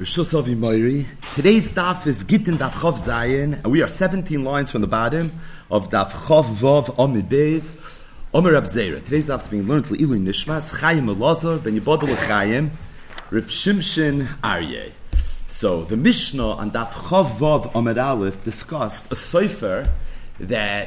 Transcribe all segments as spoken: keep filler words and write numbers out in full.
Rishus Avi Moiri. Today's daf is Gittin Daf Chav Zayin, and we are seventeen lines from the bottom of Daf Chav Vav Amid Beis. Omer Rab Zera. Today's daf is being learned to Ilu Nishmas Chaim Elazar Ben Yibodel Chaim Reb Shimshon Aryeh. So the Mishnah on Daf Chav Vav Amid Aleph discussed a sofer that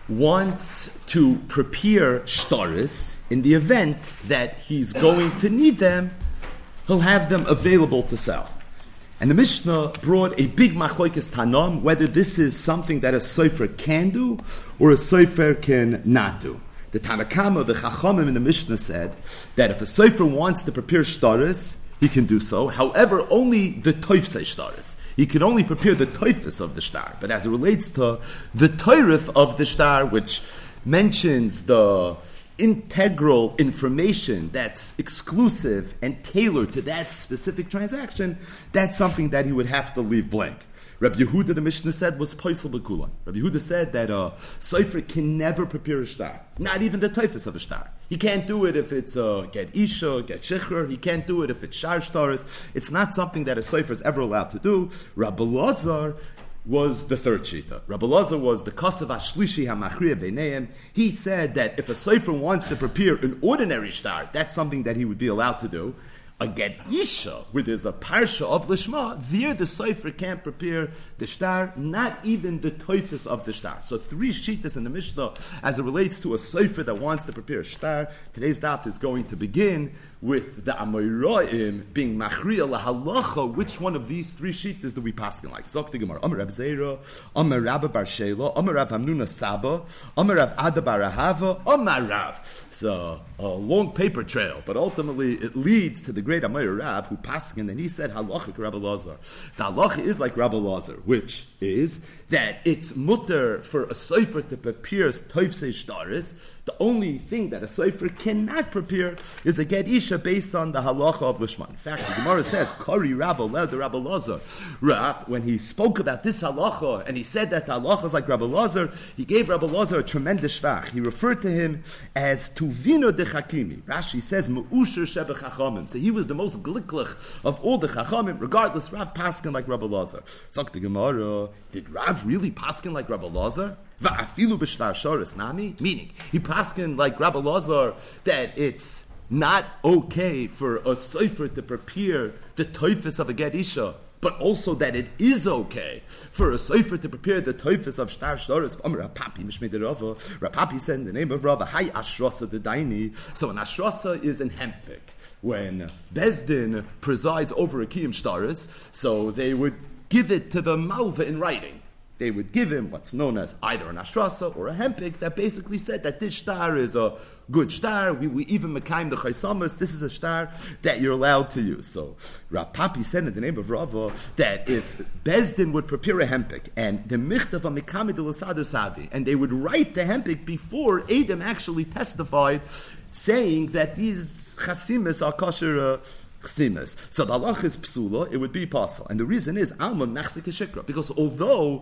wants to prepare shtaris in the event that he's going to need them. He'll have them available to sell. And the Mishnah brought a big machlokes tanam, whether this is something that a sofer can do or a sofer can not do. The Tanakama, the Chachamim in the Mishnah said that if a sofer wants to prepare shtaris, he can do so. However, only the toifsei shtaris. He can only prepare the toifus of the shtar. But as it relates to the toirif of the shtar, which mentions the integral information that's exclusive and tailored to that specific transaction, that's something that he would have to leave blank. Rabbi Yehuda, the Mishnah said, was poisel b'kulan. Rabbi Yehuda said that a sofer can never prepare a shtar, not even the typhus of a shtar. He can't do it if it's a get isha, get shechrer. He can't do it if it's shar shtaris. It's not something that a sofer is ever allowed to do. Rabbi Lazar was the third shita. Rabbi Lazar was the kasav ashlishi hamachriya beineim. He said that if a sofer wants to prepare an ordinary shtar, that's something that he would be allowed to do. A get isha, where there's a parsha of lishma, there the sofer can't prepare the shtar, not even the toifus of the shtar. So three shitas in the Mishnah as it relates to a sofer that wants to prepare a shtar. Today's daf is going to begin with the Amoraim being machriya lahalacha. Which one of these three shitas do we paskin like? Zok the Gemara. Amar Rab Zera, Amar Rabba Bar Shela, Amar Rav Hamnuna Saba, Amar Rav Ada Bar Ahava, Amar Rav. So a long paper trail, but ultimately it leads to the great Amar Rav who paskin, and he said halacha Rabbi Lazar. The halacha is like Rabbi Lazar, which is that it's mutter for a sofer to prepare toifsei shtaris. The only thing that a sofer cannot prepare is a get isha based on the halacha of lishma. In fact, the Gemara says, Kari Rabba led the Rabbi Lazar. Rav, when he spoke about this halacha, and he said that the halacha is like Rabbi Lazar, he gave Rabbi Lazar a tremendous shvach. He referred to him as Tuvino de Chakimi. Rashi says, Me'usher shebe chachamim. So he was the most glicklich of all the chachamim, regardless, Rav paskin like Rabbi Lazar. Sagt the Gemara, did Rav really paskin like Rabbi Lazar? Va'afilu b'shtar shoris nami? Meaning, he paskin like Rabbi Lazar that it's not okay for a sofer to prepare the toifus of a get isha, but also that it is okay for a sofer to prepare the toifus of shtar shoris. Amar Rapapi mishmei de Rava. Rapapi said in the name of Rava, Hay ashrasa de daini. So an ashrasa is an hempik. When Bezdin presides over a kiyum shtaris, so they would give it to the malva in writing. They would give him what's known as either an ashrasa or a hempik that basically said that this shtar is a good shtar. We, we even mekayim the chaysamas. This is a shtar that you're allowed to use. So Rav Papi said in the name of Rava that if Bezdin would prepare a hempik and the michtav a mekami de l'sadar sadi, and they would write the hempik before Adam actually testified, saying that these chasimis are kosher uh, chasimis. So the halach is psula, it would be possible. And the reason is, alma mechzik shikra, because although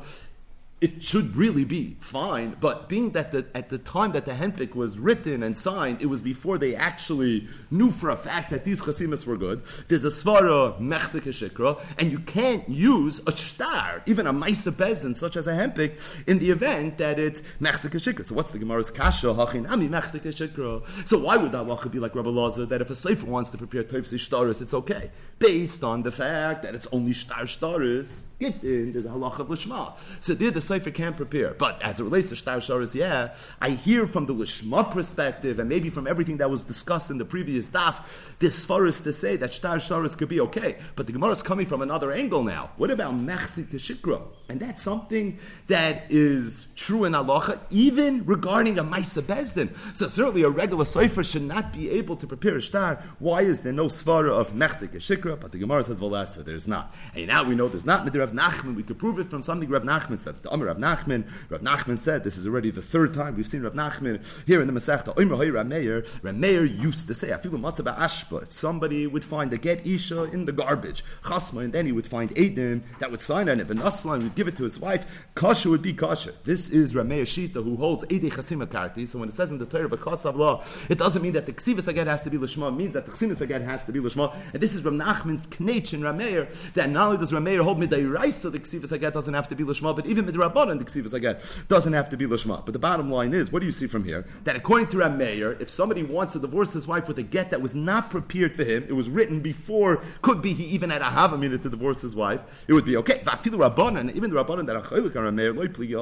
it should really be fine, but being that the, at the time that the hempik was written and signed, it was before they actually knew for a fact that these chasimis were good. There's a svara mechzik shikra, and you can't use a shtar, even a maisa bezin, such as a hempik, in the event that it's mechzik shikra. So what's the Gemara's kasha? Hachinami mechzik shikra. So why would that halacha be like Rabbi Lazar, that if a sofer wants to prepare toifsei shtaris, it's okay, based on the fact that it's only shtar shtaris? Gittin, there's a halacha of lishma. So there the sofer can't prepare. But as it relates to shtar shtaris, yeah, I hear from the lishma perspective, and maybe from everything that was discussed in the previous daf, this far is to say that shtar shtaris could be okay. But the Gemara is coming from another angle now. What about mechzik shikra? And that's something that is true in halacha, even regarding a maisa bezdin. So certainly a regular sofer should not be able to prepare a shtar. Why is there no svara of mechzik shikra? But the Gemara says, well, there's not. And now we know there's not. Rav Nachman. We could prove it from something Rav Nachman said. The Amar Rav Nachman, Rav Nachman said, this is already the third time we've seen Rav Nachman here in the Masechta. Omer Hoy Rav Meir, Rav Meir used to say, I feel a matzah ba'ashpa. If somebody would find a get isha in the garbage, chasma, and then he would find Eidim that would sign on it, and Aslan would give it to his wife, kosher would be kosher. This is Rav Meir Shita, who holds Eidei Chasima Karti. So when it says in the Torah of a Kasav law, it doesn't mean that the Ksivas Agad has to be Lishma, it means that the Chsimis Agad has to be Lishma. And this is Rav Nachman's Knech in Rav Meir, that not only does Rav Meir hold Midayraisa, the Ksivas Agad doesn't have to be Lishma, but even Midrabanan, the Ksivas Agad doesn't have to be Lishma. But the bottom line is, what do you see from here? That according to Rav Meir, if somebody wants to divorce his wife with a get that was not prepared for him, it was written before, could be he even had a Havamina to divorce his wife, it would be okay. Even the Rabbanan that are Chaylik on Rav Meir,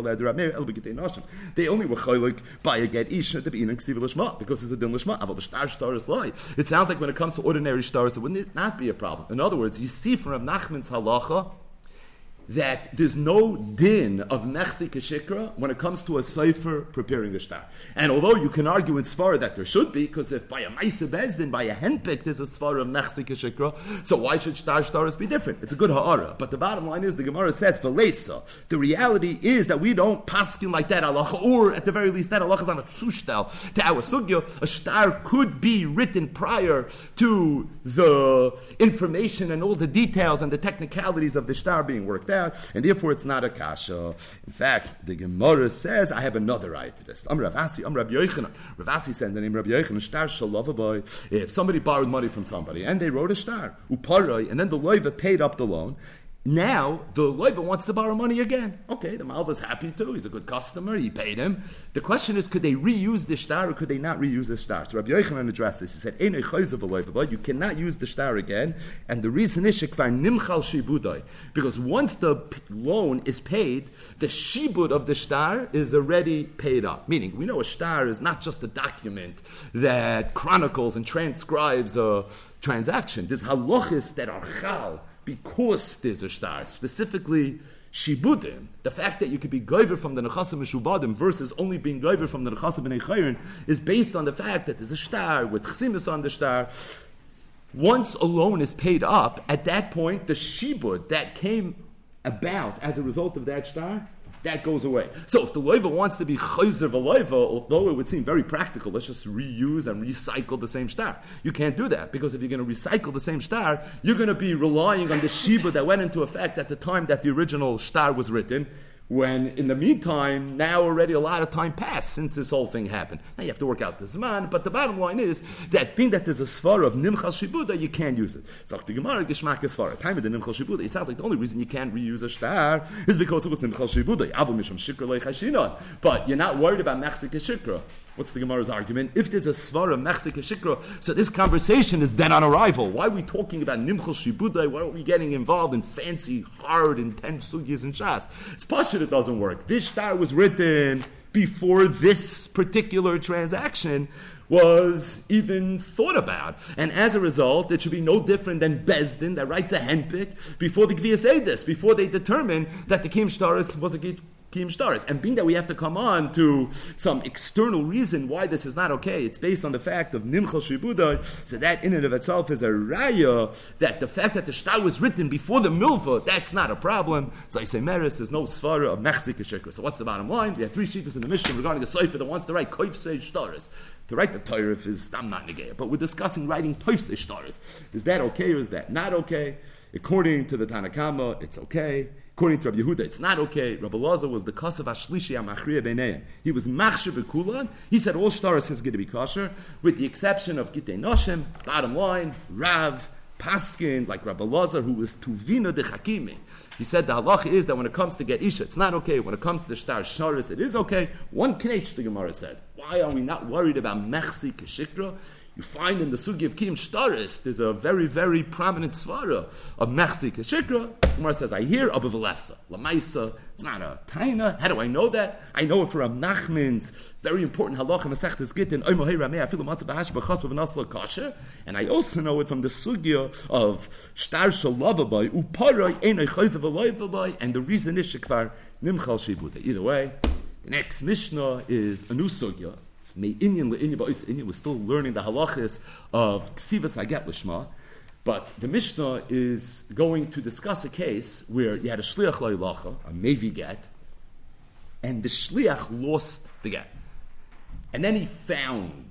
they only were Chaylik by a get Isha to be in Ksiv Lishma, because it's a din Lishma. Aval the Shtar Shtar is lie. It sounds like when it comes to ordinary stars, it wouldn't not be a problem. In other words, you see from Rav Nachman's halacha that there's no din of Mechsi Keshikra when it comes to a Sefer preparing a shtar. And although you can argue in Svara that there should be, because if by a Maisa Bezdin, by a handpick, there's a Svara of Mechsi Keshikra, so why should shtar shtaris be different? It's a good ha'ara. But the bottom line is, the Gemara says, Velesa, the reality is that we don't paskin like that halacha, or at the very least, that halacha is on a tzushtal to our sugya. A shtar could be written prior to the information and all the details and the technicalities of the shtar being worked out. And therefore it's not a kasha. In fact, the Gemara says, I have another ayat to this. Am Rav Asi, Am Rav Yochanan. Rav Asi said the name Rav Yochanan, shtar shalavaboy. If somebody borrowed money from somebody and they wrote a shtar, uparay, and then the loiva paid up the loan, now the loiva wants to borrow money again. Okay, the malva's happy to. He's a good customer. He paid him. The question is, could they reuse the shtar or could they not reuse the shtar? So Rabbi Yochanan addressed this. He said, "Einay chayzav loiva, you cannot use the shtar again." And the reason is shekvar nimchal shibudai, because once the loan is paid, the shibud of the shtar is already paid up. Meaning, we know a shtar is not just a document that chronicles and transcribes a transaction. There's halachis that are chal, because there's a shtar, specifically shibudim, the fact that you could be goyver from the nechasim mishubadim versus only being goyver from the nechasim b'nei chayrin is based on the fact that there's a shtar with chsimis on the shtar. Once a loan is paid up, at that point, the shibud that came about as a result of that shtar, that goes away. So if the loiva wants to be chayzer v'loiva, although it would seem very practical, let's just reuse and recycle the same shtar. You can't do that, because if you're going to recycle the same shtar, you're going to be relying on the shiba that went into effect at the time that the original shtar was written, when in the meantime, now already a lot of time passed since this whole thing happened. Now you have to work out the zman, but the bottom line is that being that there's a svara of nimchal shibuda, you can't use it. So the Gemara geshmak is svara. Time of the nimchal shibuda, it sounds like the only reason you can't reuse a shtar is because it was nimchal shibuda. Avu misham shikra leichashinon. But you're not worried about mechzik shikra. What's the Gemara's argument? If there's a svara mechzik shikra, so this conversation is dead on arrival. Why are we talking about nimchal shibuda? Why are we getting involved in fancy, hard, intense sugyas and shas? It's pashut, it doesn't work. This shtar was written before this particular transaction was even thought about. And as a result, it should be no different than Bezdin that writes a handpick before the Gviyas Eidus, before they determine that the Kim Shtaris was a Kim Shtaris. And being that we have to come on to some external reason why this is not okay, it's based on the fact of Nimchal Shibuda, so that in and of itself is a raya, that the fact that the shtar was written before the milva, that's not a problem. So I say Meres, there's no svara of Mechzik Shikra. So what's the bottom line? We have three sheetahs in the Mishnah regarding a Seifer that wants to write Koifsei Shtaris. To write the Torah is I'm not negaya, but we're discussing writing Toifsei Shtaris. Is that okay or is that not okay? According to the Tanakama, it's okay. According to Rabbi Yehuda, it's not okay. Rabbi Elazar was the kasav ashlishi amachriya b'neiim. He was machshir b'kulan. He said all shtaris is going to be kosher, with the exception of gitei noshim. Bottom line, Rav, Paskin, like Rabbi Elazar, who was tuvina de chakimi. He said the halacha is that when it comes to get isha, it's not okay. When it comes to shtar sharis, it is okay. One knech, the Gemara said. Why are we not worried about mechsi keshikra? You find in the sugi of Kiyum Shtaris, there's a very, very prominent svara of Mechsi Keshikra. Gemara says, I hear Abu Velesa, Lamaisa, it's not a taina. How do I know that? I know it from Nachman's very important halacha, Masechtas Gittin, Oimohei Rameh, Afilu Matzah B'Hash B'Chas B'V'Nasla Kasher. And I also know it from the sugya of Shtar Shalavabai, Uparai Einay Chayzav Aloivabai, and the reason is Shekvar Nimchal Shibuda. Either way, the next Mishnah is a new sugya. We're still learning the halachas of Ksivas Haget Lishma. But the Mishnah is going to discuss a case where you had a shliach lo'ilacha, a mevi get, and the shliach lost the get. And then he found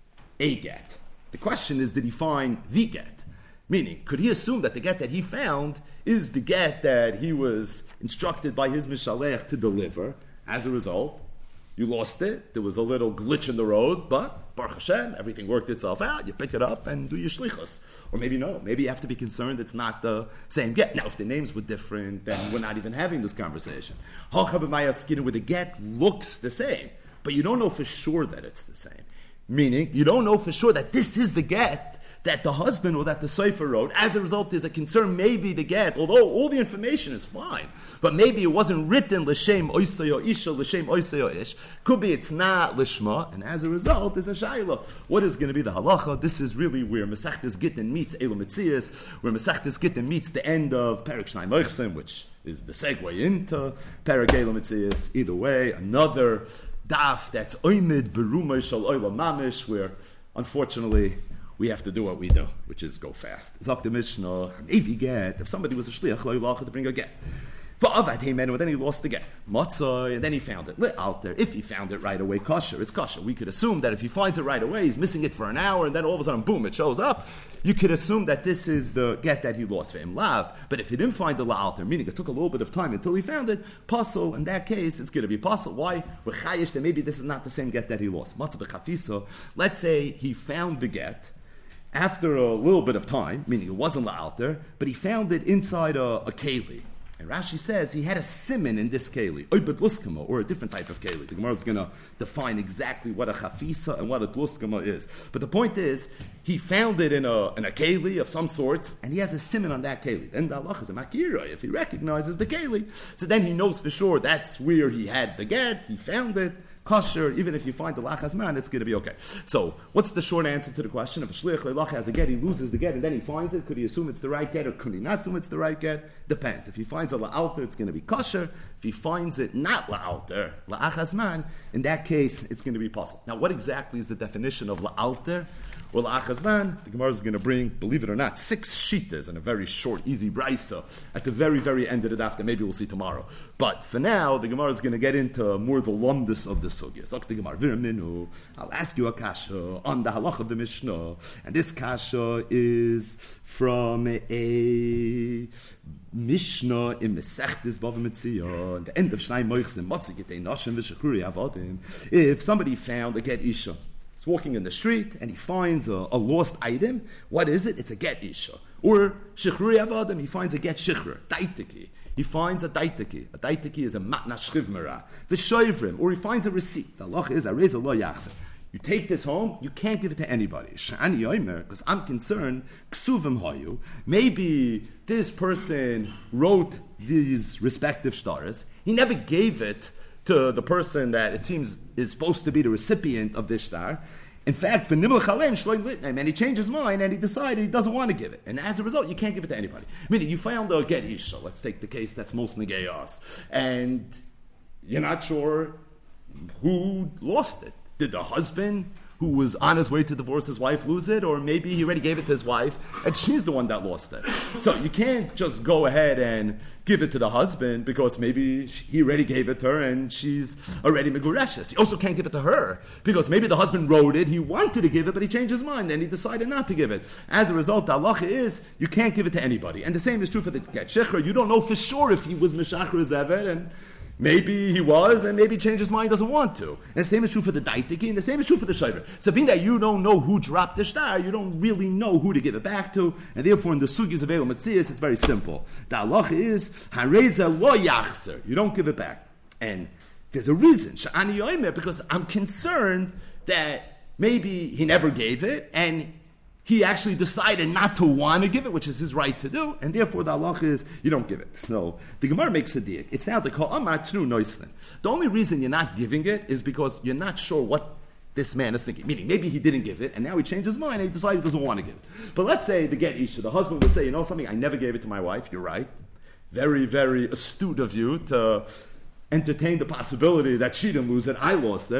a get. The question is, did he find the get? Meaning, could he assume that the get that he found is the get that he was instructed by his mishalech to deliver? As a result, you lost it. There was a little glitch in the road, but Baruch Hashem, everything worked itself out. You pick it up and do your shlichus. Or maybe no. Maybe you have to be concerned it's not the same get. Now, if the names were different, then we're not even having this conversation. Where the get looks the same, but you don't know for sure that it's the same. Meaning, you don't know for sure that this is the get that the husband or that the Sefer wrote. As a result, there's a concern maybe the get, although all the information is fine, but maybe it wasn't written l'shem oisayo isha, l'shem oisayo ish. Could be it's not l'shma, and as a result, there's a shayla. What is going to be the halacha? This is really where Masechtas Gittin meets Elu Metzias, where Masechtas Gittin meets the end of Perek Shnai Moichsim, which is the segue into Perek Elu Metzias. Either way, another daf that's oimid berumay shal oila mamish, where unfortunately we have to do what we do, which is go fast. Zok the Mishnah, if you get, if somebody was a shliach lo'ilacha to bring a get, va'avad heimen, then he lost the get, matzah, and then he found it, lit out there. If he found it right away, kosher, it's kosher. We could assume that if he finds it right away, he's missing it for an hour, and then all of a sudden, boom, it shows up. You could assume that this is the get that he lost for him, lav. But if he didn't find the la'alter, meaning it took a little bit of time until he found it, pasul, in that case, it's going to be pasul. Why? We're chayish that maybe this is not the same get that he lost. Matzah b'chafisa, let's say he found the get, after a little bit of time, meaning it wasn't la'alter, but he found it inside a, a keli. And Rashi says he had a siman in this keli, oibet luskama, or a different type of keli. The Gemara is going to define exactly what a chafisa and what a luskama is. But the point is, he found it in a in a keli of some sort, and he has a siman on that keli. Then the halach is a makira, if he recognizes the keli. So then he knows for sure that's where he had the get, he found it, kosher, even if you find the lachas man, it's going to be okay. So, what's the short answer to the question? If a shliach leilach has a get, he loses the get, and then he finds it, could he assume it's the right get, or could he not assume it's the right get? Depends. If he finds a la'alter, it's going to be kosher. If he finds it not la'alter, la'achas man, in that case, it's going to be possible. Now, what exactly is the definition of la'alter or la'achas man? The Gemara is going to bring, believe it or not, six shitas in a very short, easy brisa at the very, very end of the daf that maybe we'll see tomorrow. But for now, the Gemara is going to get into more the lumdus of the sugya. I'll ask you a kasha on the halach of the Mishnah, and this kasha is from a Mishnah in Mesechtes Bava Metzia, the end of Shnai Moichsim, Motzi Gitei Noshim V'Shechuri Avodim. If somebody found a get isha, he's walking in the street and he finds a, a lost item, what is it? It's a get isha. Or Shechruri Avodim, he finds a get shechrur, daitiki. He finds a daitiki. A daitiki is a matna shchivmera. The shoivrim, or he finds a receipt. The halach is a reza lo yachzer. You take this home, you can't give it to anybody. Shani yomer, because I'm concerned, ksuvim hayu. Maybe this person wrote these respective shtaras. He never gave it to the person that it seems is supposed to be the recipient of this shtar. In fact, for Nimel Chalem, Shloim Litnem, and he changed his mind and he decided he doesn't want to give it. And as a result, you can't give it to anybody. Meaning, you found a get isha, let's take the case that's most negayos, and you're not sure who lost it. Did the husband who was on his way to divorce his wife lose it? Or maybe he already gave it to his wife and she's the one that lost it. So you can't just go ahead and give it to the husband because maybe he already gave it to her and she's already megureshes. You also can't give it to her because maybe the husband wrote it, he wanted to give it, but he changed his mind and he decided not to give it. As a result, the halacha is you can't give it to anybody. And the same is true for the get shechur. You don't know for sure if he was meshachar zevet, and maybe he was, and maybe he changed his mind, doesn't want to. And the same is true for the daitiki, and the same is true for the shayver. So being that you don't know who dropped the shtar, you don't really know who to give it back to, and therefore in the sugis of Eil Metzias, it's very simple. The halacha is, hareza lo yachzer, you don't give it back. And there's a reason, sha'ani yomer, because I'm concerned that maybe he never gave it, and he actually decided not to want to give it, which is his right to do, and therefore the halacha is you don't give it. So the Gemara makes a diak. It sounds like the only reason you're not giving it is because you're not sure what this man is thinking. Meaning, maybe he didn't give it, and now he changed his mind, and he decided he doesn't want to give it. But let's say the get isha, the husband would say, you know something, I never gave it to my wife. You're right. Very, very astute of you to entertain the possibility that she didn't lose it, I lost it.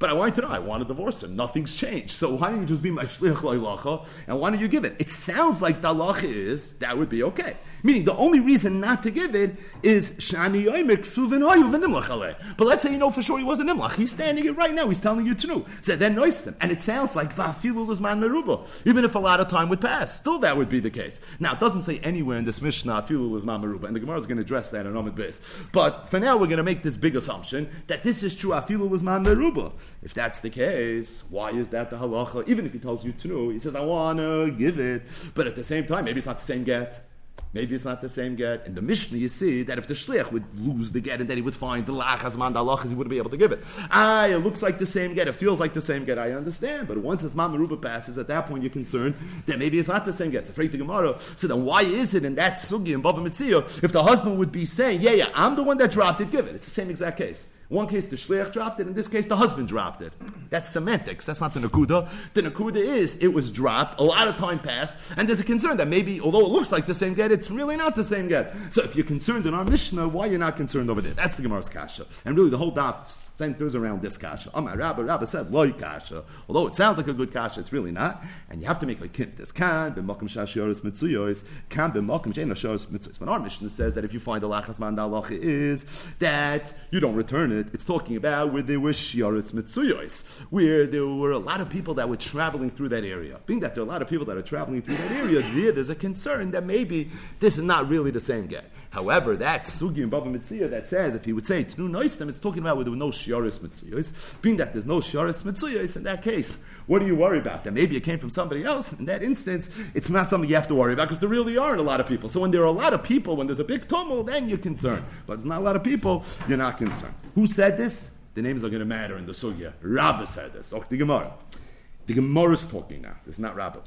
but I want you to know, I want to divorce her. Nothing's changed. So why don't you just be my shliach lo'ilacha, and why don't you give it? It sounds like the halacha is, that would be okay. Meaning, the only reason not to give it is, shani yomer ksuvin hayu v'nimlach aleh. But let's say you know for sure he wasn't nimlach. He's standing here right now, he's telling you to know. So then noise him. And it sounds like, va'afilu l'zman meruba. Even if a lot of time would pass, still that would be the case. Now, it doesn't say anywhere in this Mishnah, afilu l'zman meruba, and the Gemara is going to address that in Amud Beis. But for now, we're going to make this big assumption that this is true, afilu l'zman meruba. If that's the case, why is that the halacha? Even if he tells you to know, he says, I want to give it. But at the same time, maybe it's not the same get. Maybe it's not the same get. In the Mishnah, you see that if the shliach would lose the get and then he would find the lachas man dalachas, he wouldn't be able to give it. Ah, it looks like the same get. It feels like the same get. I understand. But once his man meruba passes, at that point you're concerned that maybe it's not the same get. It's afraid to Gemara. So then why is it in that sugi in Bava Metzia, if the husband would be saying, yeah, yeah, I'm the one that dropped it, give it. It's the same exact case. One case the shliach dropped it, in this case the husband dropped it. That's semantics, that's not the nakuda. The nakuda is, it was dropped, a lot of time passed, and there's a concern that maybe, although it looks like the same get, it's really not the same get. So if you're concerned in our Mishnah, why are you not concerned over there? That's the Gemara's kasha. And really the whole daf centers around this kasha. Amar Rabba, Rabba said, loy kasha. Although it sounds like a good kasha, it's really not. And you have to make a kint. This kan, b'mokim shashioris mitzuyois, kan b'mokim she'en shashioris mitzuyois. When our Mishnah says that if you find a lachas man dalacha is that you don't return it, it's talking about where there were shiaretz mitzuyos, where there were a lot of people that were traveling through that area. Being that there are a lot of people that are traveling through that area, there, there's a concern that maybe this is not really the same get. However, that sugi in Bava Metzia that says, if he would say tnu noisem, it's talking about where there were no shiaretz mitzuyos. Being that there's no shiaretz mitzuyos, in that case, what do you worry about? That maybe it came from somebody else. In that instance, it's not something you have to worry about because there really aren't a lot of people. So when there are a lot of people, when there's a big tumult, then you're concerned. But there's not a lot of people, you're not concerned. Who said this? The names are going to matter in the sugya. Rabba said this. Okay, the Gemara. The Gemara is talking now. This is not Rabba.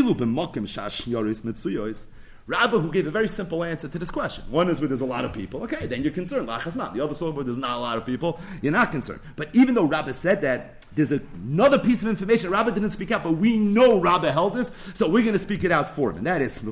Rabba, who gave a very simple answer to this question. One is where there's a lot of people. Okay, then you're concerned. The other side where there's not a lot of people, you're not concerned. But even though Rabba said that, there's another piece of information. Rabba didn't speak out, but we know Rabba held this, so we're going to speak it out for him. And that is,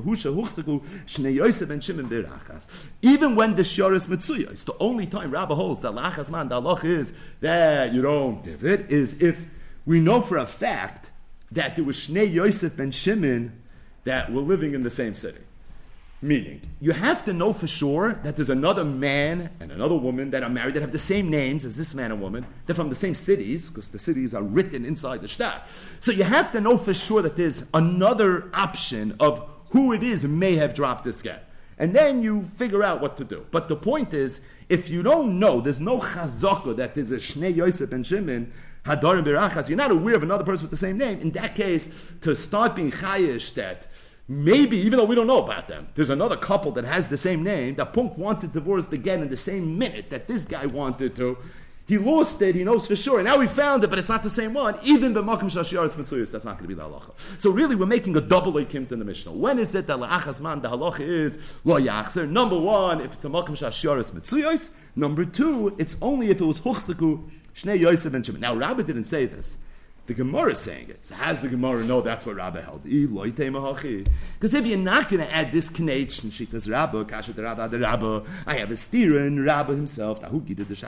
even when the shiaretz mitzuya, it's the only time Rabba holds that lachas man dalach is that you don't give it, is if we know for a fact that there was Shnei Yosef ben Shimon that were living in the same city. Meaning, you have to know for sure that there's another man and another woman that are married that have the same names as this man and woman. They're from the same cities, because the cities are written inside the shtar. So you have to know for sure that there's another option of who it is may have dropped this get. And then you figure out what to do. But the point is, if you don't know, there's no chazaka that there's a Shnei Yosef and Shimon, Hadarim Berachas, you're not aware of another person with the same name. In that case, to start being chayish that maybe, even though we don't know about them, there's another couple that has the same name, that Punk wanted to divorce again in the same minute that this guy wanted to. He lost it, he knows for sure, and now he found it, but it's not the same one. Even b'makom shashiaretz mitzuyos, that's not going to be the halacha. So really, we're making a double akimt in the Mishnah. When is it that la'achas man, the halacha is lo yachzer? Number one, if it's a makom shashiaretz mitzuyos. Number two, it's only if it was huchsaku shnei Yosef and Shimon. Now, Rabbi didn't say this. The Gemara is saying it. So how does the Gemara know that's what Rabbi held? Because if you're not going to add this connection, Shittas Rabba, Kasha the Rabba, the Rabba, I have a steer in Rabba himself. There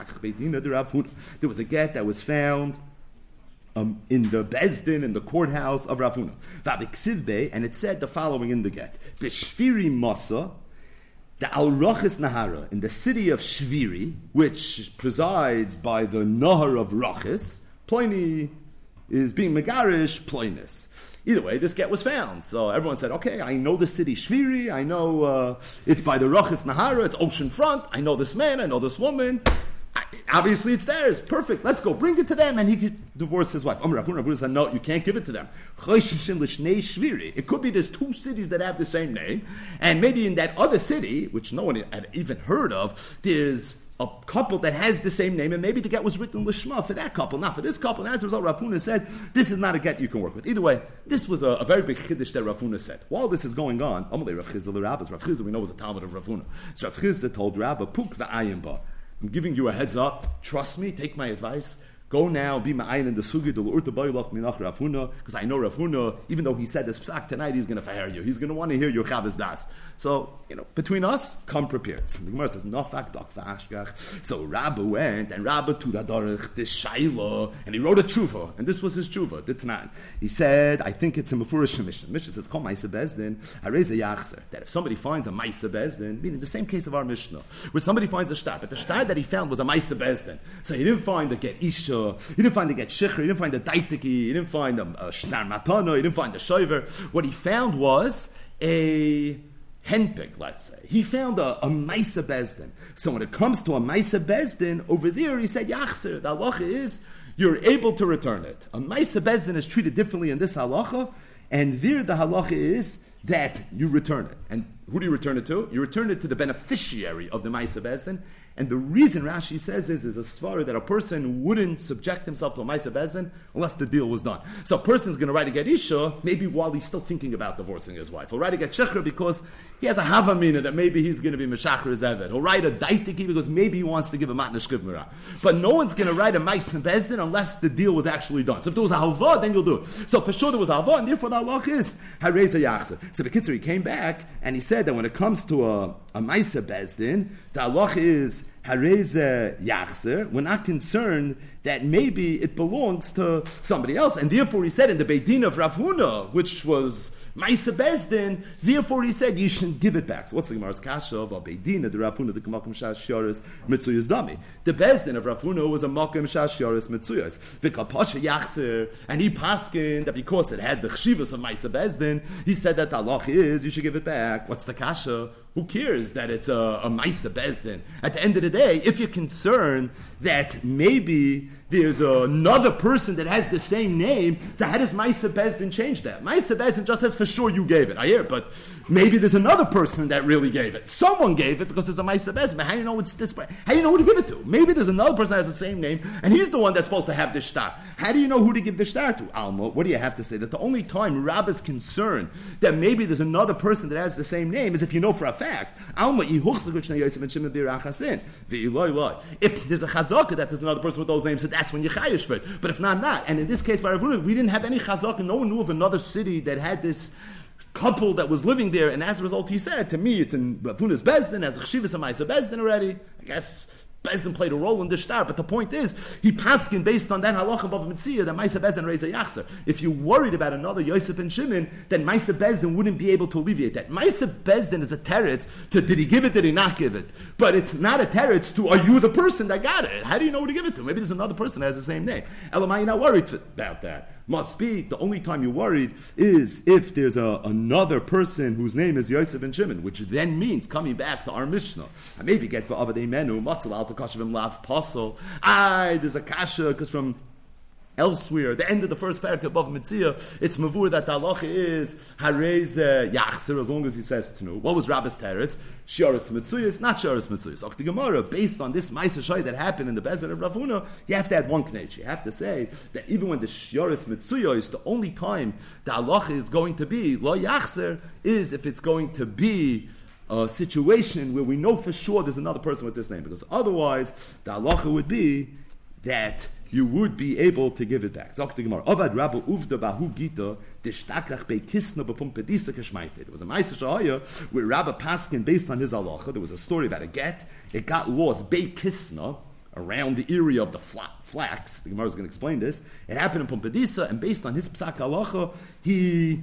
was a get that was found um, in the Bezdin, in the courthouse of Rav Huna. And it said the following in the get. B'shviri Masa, the Al Rochis Nahara, in the city of Shviri, which presides by the Nahar of Rochis, Pliny is being megarish, plainness. Either way, this get was found. So everyone said, okay, I know the city Shviri, I know uh, it's by the Rochis Nahara, it's ocean front, I know this man, I know this woman. I, obviously it's theirs, perfect, let's go, bring it to them, and he could divorce his wife. Rav Huna said, no, you can't give it to them. It could be there's two cities that have the same name, and maybe in that other city, which no one had even heard of, there's a couple that has the same name, and maybe the get was written lishma for that couple, not for this couple. And as a result, Rav Huna said, this is not a get you can work with. Either way, this was a, a very big chiddush that Rav Huna said. While this is going on, Amalei Rav Chizda l'Rabbas, Rav Chizda we know was a Talmud of Rav Huna. So Rav Chizda told Rabba, Puk v'ayim ba. I'm giving you a heads up. Trust me, take my advice. Go now, be ma'ayin in the sugi the l'urta b'yilach minach Rav Huna, because I know Rav Huna, even though he said this psak tonight, he's going to fire you. He's going to want to hear your chavas das. So, you know, between us, come prepared. So the Gemara says, nafak dak v'ashgach. So Rabba went, and Rabba to Radarich, this shayla, and he wrote a tshuva, and this was his tshuva, the Tanan. He said, I think it's a mefurish Mishnah. Mishnah says, Kol Maisa Bezdin, Harez Yachzer. That if somebody finds a Maisa Bezdin, meaning the same case of our Mishnah, where somebody finds a shtar, but the shtar that he found was a Maisa Bezdin. So he didn't find a get Isha, he didn't find a get Shikhr, he didn't find a Daitiki, he didn't find a, a shtar Matana, he didn't find a Shoiver. What he found was a henpik, let's say. He found a, a Maisa Bezdin. So when it comes to a Maisa Bezdin, over there he said, Yachzer, the halacha is, you're able to return it. A Maisa Bezdin is treated differently in this halacha, and there the halacha is that you return it. And who do you return it to? You return it to the beneficiary of the Maisa Bezdin. And the reason Rashi says is, is a svara that a person wouldn't subject himself to a Maisa Bezdin unless the deal was done. So a person's going to write a get Isha, maybe while he's still thinking about divorcing his wife. He'll write a get Shechra because he has a havamina that maybe he's going to be Meshachar his Eved. He'll write a Daitiki because maybe he wants to give a Matna Shkivmira. But no one's going to write a Maisa Bezdin unless the deal was actually done. So if there was a halva, then you'll do it. So for sure there was a halva, and therefore the halach is Hareza Yachzer. So the Kitzur, he came back and he said that when it comes to a, a Maisa Bezdin, the halach is Hareza Yachzer. We're not concerned that maybe it belongs to somebody else. And therefore he said in the Beit Din of Rav Huna, which was Maisa Bezdin, therefore he said you shouldn't give it back. So what's the Gemara's kasha of a Beit Din of the Rav Huna, the Kamakim Shash Yoris Mitzuyas Dami? The Bezdin of Rav Huna was a Makim Shash Yoris Mitzuyas. V'kapasha Yachzer, and he paskin that because it had the chshivas of Maisa Bezdin, he said that the halach is you should give it back. What's the kasha? Who cares that it's a, a Maisa Bezdin? At the end of the day, if you're concerned that maybe there's another person that has the same name, so how does Maisa Bezdin change that? Maisa Bezdin just says for sure you gave it. I hear, but maybe there's another person that really gave it. Someone gave it because it's a Maisa Bezdin. But how do you know it's this? How do you know who to give it to? Maybe there's another person that has the same name, and he's the one that's supposed to have the shtar. How do you know who to give the shtar to? Alma, what do you have to say? That the only time Rabba's concerned that maybe there's another person that has the same name is if you know for a fact. Alma, if there's a chazaka that there's another person with those names, so that's when you chayish for it. But if not, not. And in this case, by Rav Huna, we didn't have any chazaka. No one knew of another city that had this couple that was living there, and as a result, he said, to me, it's in Rav Huna's Bezdin, as a chshivas and Maisa Bezdin already. I guess Bezdin played a role in the shtar, but the point is, he paskin based on that halacha above Mitzvah that Maisa Bezdin raised a yachzer. If you're worried about another Yosef and Shimon, then Maisa Bezdin wouldn't be able to alleviate that. Maisa Bezdin is a teretz to did he give it, did he not give it? But it's not a teretz to are you the person that got it? How do you know who to give it to? Maybe there's another person that has the same name. Elamai, you're not worried about that. Must be, the only time you're worried is if there's a, another person whose name is Yosef and Shimon, which then means coming back to our Mishnah. And maybe get for Avadei Menu, Matzal Al Takashivim Lav Pasal. Aye, there's a kasha, because from elsewhere, the end of the first parak above Mitzvah, it's mavur that the halacha is harez yachzer, as long as he says to know. What was Rabbi's teretz? Shiaretz Mitzuyas, not Shiaretz Mitzuyas. Okti Gemara, based on this Ma'aser Shai that happened in the Bezdin of Rav Huna, you have to add one knech. You have to say that even when the Shiaretz Mitzuyas, the only time the halacha is going to be lo yachzer is if it's going to be a situation where we know for sure there's another person with this name, because otherwise the halacha would be that you would be able to give it back. Sagt die Gemara, Avad Rabba uvda bahu gita deshtakrach bei kisna bepumpedisa keshmeite. There was a Ma'aser Shahaya where Rabba Paskin, based on his halacha, there was a story about a get. It got lost bei kisna, around the area of the flax. The Gemara is going to explain this. It happened in Pumpedisa, and based on his psak halacha, he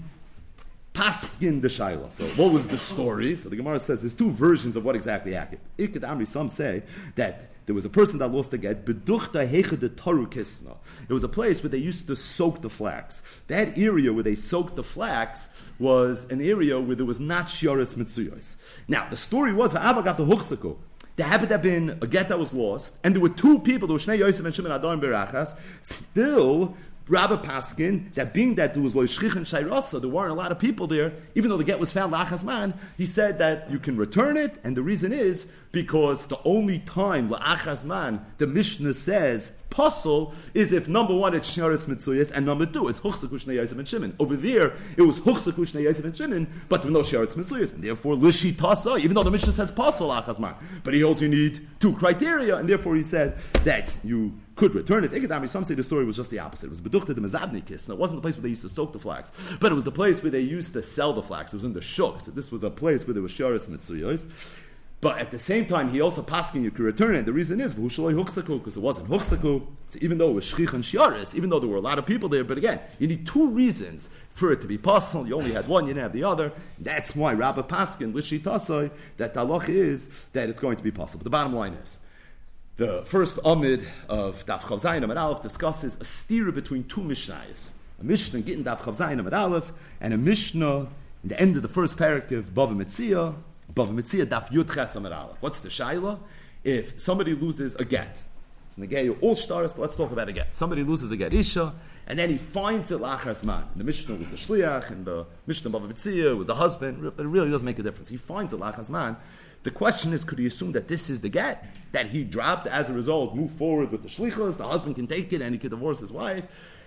paskin the shaila. So what was the story? So the Gemara says there's two versions of what exactly happened. Ikad Amri, some say that there was a person that lost the get. Beduchta hecha de taru kisna. It was a place where they used to soak the flax. That area where they soaked the flax was an area where there was not shiaris mitzuyos. Now the story was Ava got the huchsaku. There happened to have been a get that was lost, and there were two people, there were Shnei Yosef and Shimon Adon Berachas. Still, Rabbi Paskin, that being that there was Lo Shchich and Shairasa, there weren't a lot of people there, even though the get was found Lachas Man, he said that you can return it, and the reason is because the only time Lachas Man, the Mishnah says, Puzzle is if number one it's Shnaris Mitzuyas and number two it's Huchsaku Shnei Yosef and Shimon. Over there it was Huchsaku Shnei Yosef and Shimon, but there was no Shnaris Mitzuyas, and therefore Lishi Tasa, even though the Mishnah says Puzzle Achazman, but he holds you need two criteria, and therefore he said that you could return it. Ikadami, some say the story was just the opposite. It was Beduchta de Mezabnikis, and it wasn't the place where they used to soak the flax, but it was the place where they used to sell the flax. It was in the shuk. So this was a place where there was Shnaris Mitzuyas. But at the same time, he also paskin you could return it. The reason is because it wasn't huchsaku. So even though it was shchich and shiaris, even though there were a lot of people there, but again, you need two reasons for it to be possible. You only had one, you didn't have the other. That's why Rabbi paskin lishi tasoi that the halach is that it's going to be possible. But the bottom line is the first amid of Daf Chav Zayin Amid Aleph discusses a stira between two mishnayos. A mishnah getting Daf Chav Zayin Amid Aleph and a mishnah in the end of the first paragraph Bava Metzia. Bava Metzia Daf Yud Ches Amid Aleph. What's the shaila? If somebody loses a get, it's negay all stars, but let's talk about a get. Somebody loses a get isha, and then he finds it lachas man. The Mishnah was the shliach, and the Mishnah Bava Metzia was the husband. But it really doesn't make a difference. He finds it lachas man. The question is, could he assume that this is the get that he dropped? As a result, move forward with the shlichus. The husband can take it, and he can divorce his wife,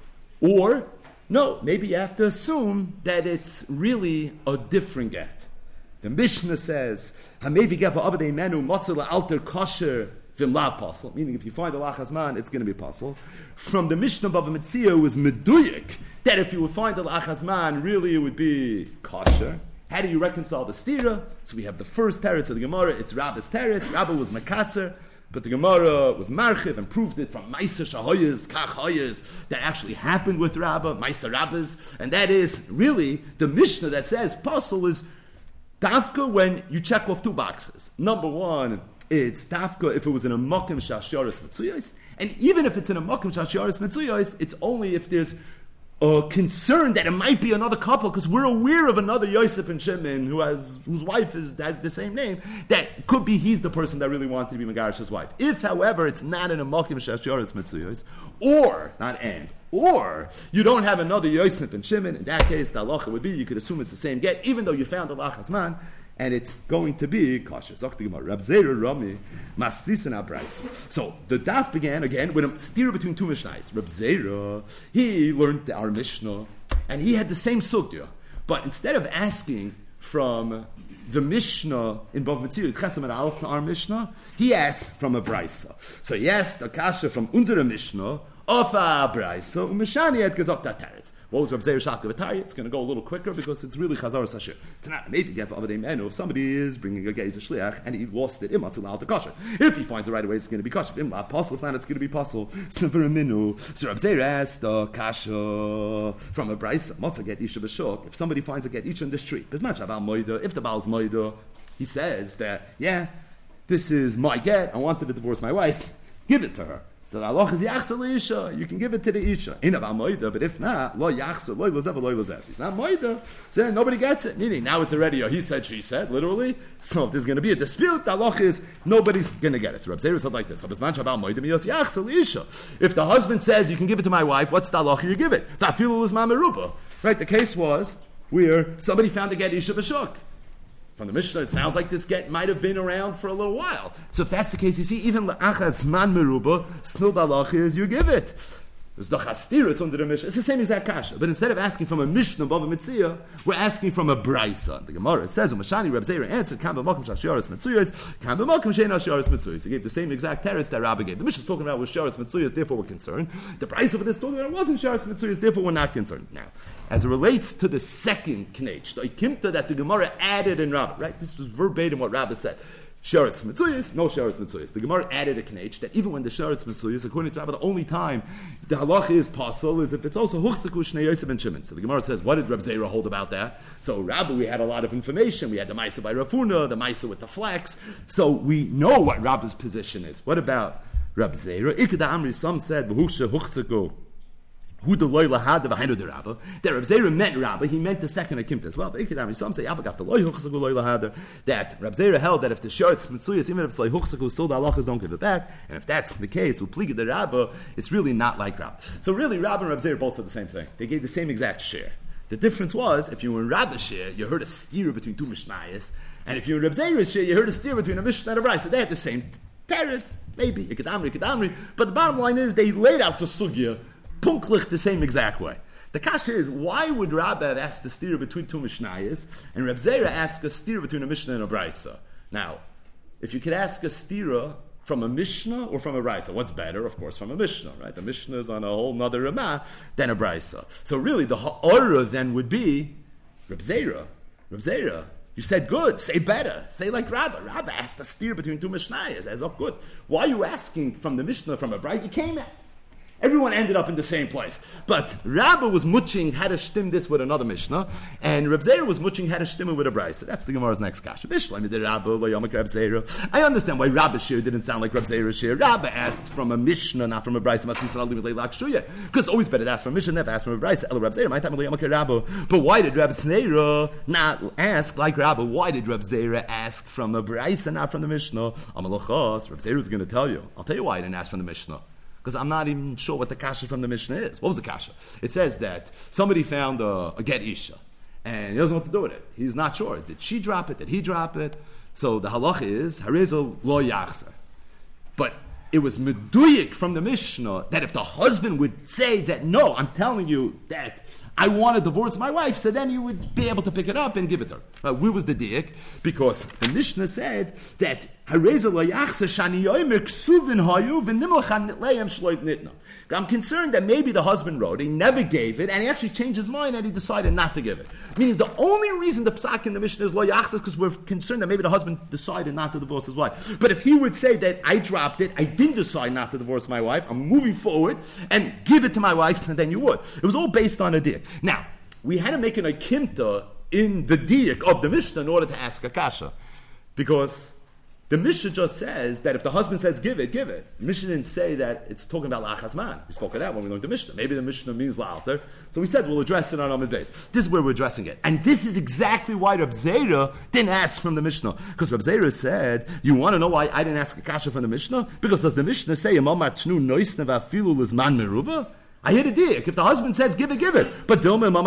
or no? Maybe you have to assume that it's really a different get. The Mishnah says, "Hamevi geva avadei menu motzela alter kosher vim lav pasul." Meaning, if you find a lachas man, it's going to be pasul. From the Mishnah Bava Metzia was meduyik that if you would find a lachas man, really it would be kosher. How do you reconcile the stira? So we have the first teretz of the Gemara. It's Rabba's teretz. Rabba was makatzer, but the Gemara was marchiv and proved it from Ma'aser Shahoyas, Kach Hoyas, that actually happened with Rabba, Ma'aser Rabbas, and that is really the Mishnah that says pasul is Dafka when you check off two boxes. Number one, it's Dafka if it was in a Mokim Shasharis Mitzuyos, and even if it's in a Mokim Shasharis Mitzuyos, it's only if there's a concern that it might be another couple, because we're aware of another Yosef and Shimon who has whose wife is has the same name. That could be he's the person that really wanted to be Megarish's wife. If, however, it's not in a Mokim Shasharis Mitzuyos, or not and. Or you don't have another Yosef and Shimon. In that case, the halacha would be you could assume it's the same get, even though you found the lachas man, and it's going to be kosher. So the daf began again with a steer between two mishnayos. Reb Zera, he learned our mishnah, and he had the same sugya, but instead of asking from the Mishnah in Bava Metzia Chesam and Aleph to our Mishnah, he asked from a brisa. So he asked a kasha from unsere Mishnah. Ofa Braisa, Umeshani had gesagt that teretz. What was Reb Zeir Shaka B'tari? It's going to go a little quicker because it's really Chazar Sashir. Tonight, maybe get the other menu. If somebody is bringing a gaze a shliach and he lost it, imatz allowed to kosher. If he finds it right away, it's going to be kosher. If not possible, if not, it's going to be possible. So for a minu, so Reb Zeir asked uh, kasha from a Braisa. Matzah get isha b'shok. If somebody finds a get isha in the street, bismach abal moida. If the bal's moida, he says that yeah, this is my get. I wanted to divorce my wife. Give it to her. So the halach is yachsel isha. You can give it to the isha. In about moida, but if not, lo yachsel, lo lozev, lo lozev. If it's not moida, so then nobody gets it. Meaning now it's already a he said, she said, literally. So if there's going to be a dispute, the halach is nobody's going to get it. So Reb Zeir said like this: If the husband says you can give it to my wife, what's the halach? You give it. Tafilu is mameruba. Right? The case was where somebody found a get isha b'shuk. From the Mishnah, it sounds like this get might have been around for a little while. So if that's the case, you see, even la'achas man meruba, snil dalach is you give it. It's the chastir, it's under the Mishnah. It's the same exact kasha. But instead of asking from a Mishnah, Bava Metzia, we're asking from a Braisa. The Gemara, it says, Umashani Reb Zeir answered, Kam b'mokum shashiaris mitzuyos, Kam b'mokum she'ena shiaris mitzuyos. He gave the same exact teretz that Rabbi gave. The Mishnah is talking about was shiaris mitzuyos, therefore we're concerned. The Braisa for this talking about wasn't shiaris mitzuyos, therefore we're not concerned. Now, as it relates to the second knech, the ikimta that the Gemara added in Rabbi, right? This was verbatim what Rabbi said. Sheretz Mitzuyos, no Sheretz Mitzuyos. The Gemara added a knech that even when the Sheretz Mitzuyos, according to Rabbi, the only time the halach is possible is if it's also Huchsaku Shnei Yosef and Shimon. So the Gemara says, what did Reb Zeira hold about that? So Rabbi, we had a lot of information. We had the Maisa by Rafuna, the Maisa with the flax. So we know what Rabbi's position is. What about Reb Zeira? Ikeda Amri, some said, V'huksha Huchsaku. Who the loy lahad v'hainu the Rabba? That Reb Zeira meant Rabba. He meant the second akimta as well. But some say avagaf the loy huchsaku loy lahad. That Reb Zeira held that if the shorts mitzuyas, even if it's like huchsaku, still the halachas don't give it back. And if that's the case, who pliga the Rabba, it's really not like Rabba. So really, Rabba and Reb Zeira both said the same thing. They gave the same exact share. The difference was if you were in Rabba's share, you heard a steer between two mishnayos, and if you were in Reb Zeira's share, you heard a steer between a mishnah and a brayso. So they had the same teretz. Maybe, you could amri, you could amri. But the bottom line is, they laid out the sugya, punklich the same exact way. The kasha is, why would Rabbi have asked the stira between two Mishnayos, and Reb Zera ask a stira between a Mishnah and a Brisa? Now, if you could ask a stira from a Mishnah or from a Brisa, what's better? Of course, from a Mishnah, right? The Mishnah is on a whole nother Ramah than a Brisa. So really, the ha'ara then would be, Reb Zera, Reb Zera, you said good, say better, say like Rabbi. Rabbi asked a steer between two Mishnayos, as up good. Why are you asking from the Mishnah, from a Brisa? You came at. Everyone ended up in the same place. But Rabbi was mutching how to shtim this with another Mishnah, and Reb Zera was mutching how to shtim it with a Brisa. That's the Gemara's next kasha. I understand why Rabbi shir didn't sound like Reb Zera shir. Rabbi asked from a Mishnah, not from a Brisa. Because it's always better to ask from a Mishnah, never ask from a Brisa. But why did Reb Zera not ask like Rabbi? Why did Reb Zera ask from a Brisa, not from the Mishnah? Reb Zera is going to tell you. I'll tell you why I didn't ask from the Mishnah. Because I'm not even sure what the kasha from the Mishnah is. What was the kasha? It says that somebody found a, a get isha, and he doesn't know what to do with it. He's not sure. Did she drop it? Did he drop it? So the halacha is, hareza lo yachzer. But it was meduyik from the Mishnah that if the husband would say that, no, I'm telling you that I want to divorce my wife, so then he would be able to pick it up and give it to her. Uh, where was the diak? Because the Mishnah said that I'm concerned that maybe the husband wrote, he never gave it, and he actually changed his mind and he decided not to give it. Meaning the only reason the psak in the Mishnah is lo yachs is because we're concerned that maybe the husband decided not to divorce his wife. But if he would say that I dropped it, I didn't decide not to divorce my wife, I'm moving forward, and give it to my wife, and then you would. It was all based on a diak. Now, we had to make an akimta in the diak of the Mishnah in order to ask a kasha. Because the Mishnah just says that if the husband says give it, give it. The Mishnah didn't say that it's talking about la'achazman. We spoke of that when we learned the Mishnah. Maybe the Mishnah means la'alter. So we said we'll address it on Amud Beis. This is where we're addressing it. And this is exactly why Reb Zera didn't ask from the Mishnah. Because Reb Zera said, you want to know why I didn't ask a kasha from the Mishnah? Because does the Mishnah say, I hear the diak. If the husband says give it, give it. But maybe only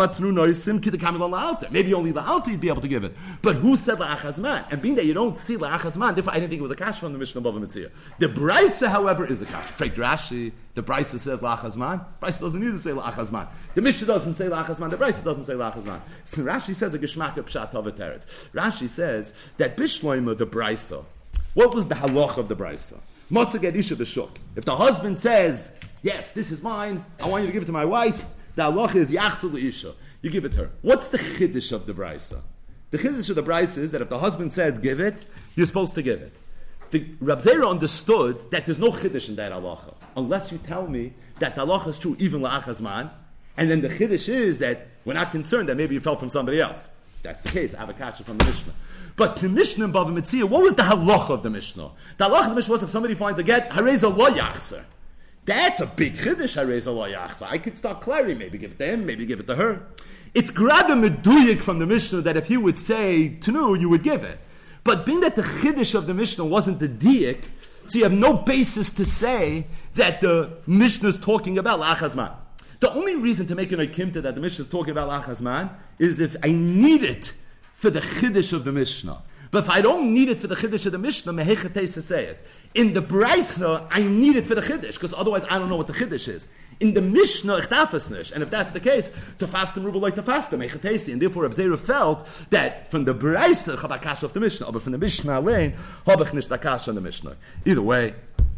the altar you'd be able to give it. But who said la'achazman? And being that you don't see la'achazman, therefore I didn't think it was a kasha from the Mishnah Bava Metzia. The Brisa, however, is a kasha. Frank Rashi, the Brisa says la'achazman. Brisa doesn't need to say la'achazman. The Mishnah doesn't say la'achazman. The Brisa doesn't say la'achazman. So Rashi says a geshmak pshat hava teretz. Rashi says that bishloima the Brisa. What was the halach of the Brisa? Motza get isha b'shuk. If the husband says, yes, this is mine, I want you to give it to my wife, the halach is yachsel isha. You give it to her. What's the chiddush of the Brisa? The chiddush of the Brisa is that if the husband says give it, you're supposed to give it. The Reb Zera understood that there's no chiddush in that halacha, unless you tell me that the halacha is true even la'achazman, and then the chiddush is that we're not concerned that maybe you fell from somebody else. That's the case. I have a kasha from the Mishnah. But the Mishnah in Bava Metzia, what was the halacha of the Mishnah? The halacha of the Mishnah was if somebody finds a get, hareza lo yachzer. That's a big chiddush, hareza lo yachzer. I could start clarity, maybe give it to him, maybe give it to her. It's grada meduyik from the Mishnah that if he would say tenu, you would give it. But being that the chiddush of the Mishnah wasn't the diak, so you have no basis to say that the Mishnah is talking about la'achazman. The only reason to make an akimta that the Mishnah is talking about la'achazman is if I need it for the chiddush of the Mishnah. But if I don't need it for the chiddush of the Mishnah, mehechatei to say it. In the Brisa, I need it for the chiddush, because otherwise I don't know what the chiddush is. In the Mishnah, ich darf es nicht. And if that's the case, to fast them rubel like to fast them, mehechatei. And therefore, Reb Zera felt that from the Brisa, ich habe a kasha of the Mishnah, but from the Mishnah alone, habe ich nicht a kasha on the Mishnah. Either way,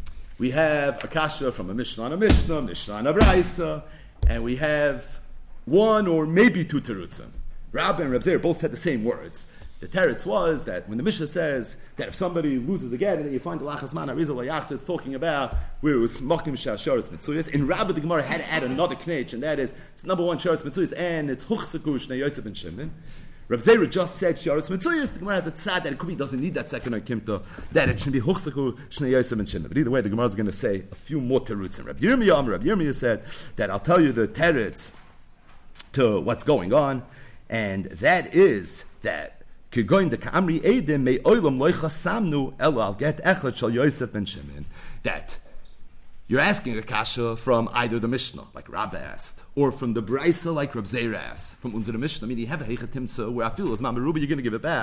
we have a kasha from a Mishnah on a Mishnah, Mishnah on a Brisa, and we have one or maybe two terutzim. Rabbi and Reb Zera both said the same words. The teretz was that when the Mishnah says that if somebody loses again and then you find the lachazman arizal layachs, it's talking about where it was mokim shasharetz mitzuyas. In Rabbi the Gemara had to add another knech, and that is it's number one sharetz mitzuyas, and it's huchsaku shnei Yosef and Shimon. Reb Zera just said sharetz mitzuyas. The Gemara has a tzad that it could be doesn't need that second akimta, that it should be huchsaku shnei Yosef and Shimon. But either way, the Gemara is going to say a few more terutzim. Reb Yirmiyah, Reb Yirmiyah said that I'll tell you the teretz to what's going on, and that is that. That you're asking a kasha from either the Mishnah, like Rabbi asked, or from the Brisa, like Reb Zera asked, from unsere Mishnah. I mean, you have a heichatimsa where I feel as Mama Ruba, you're going to give it back.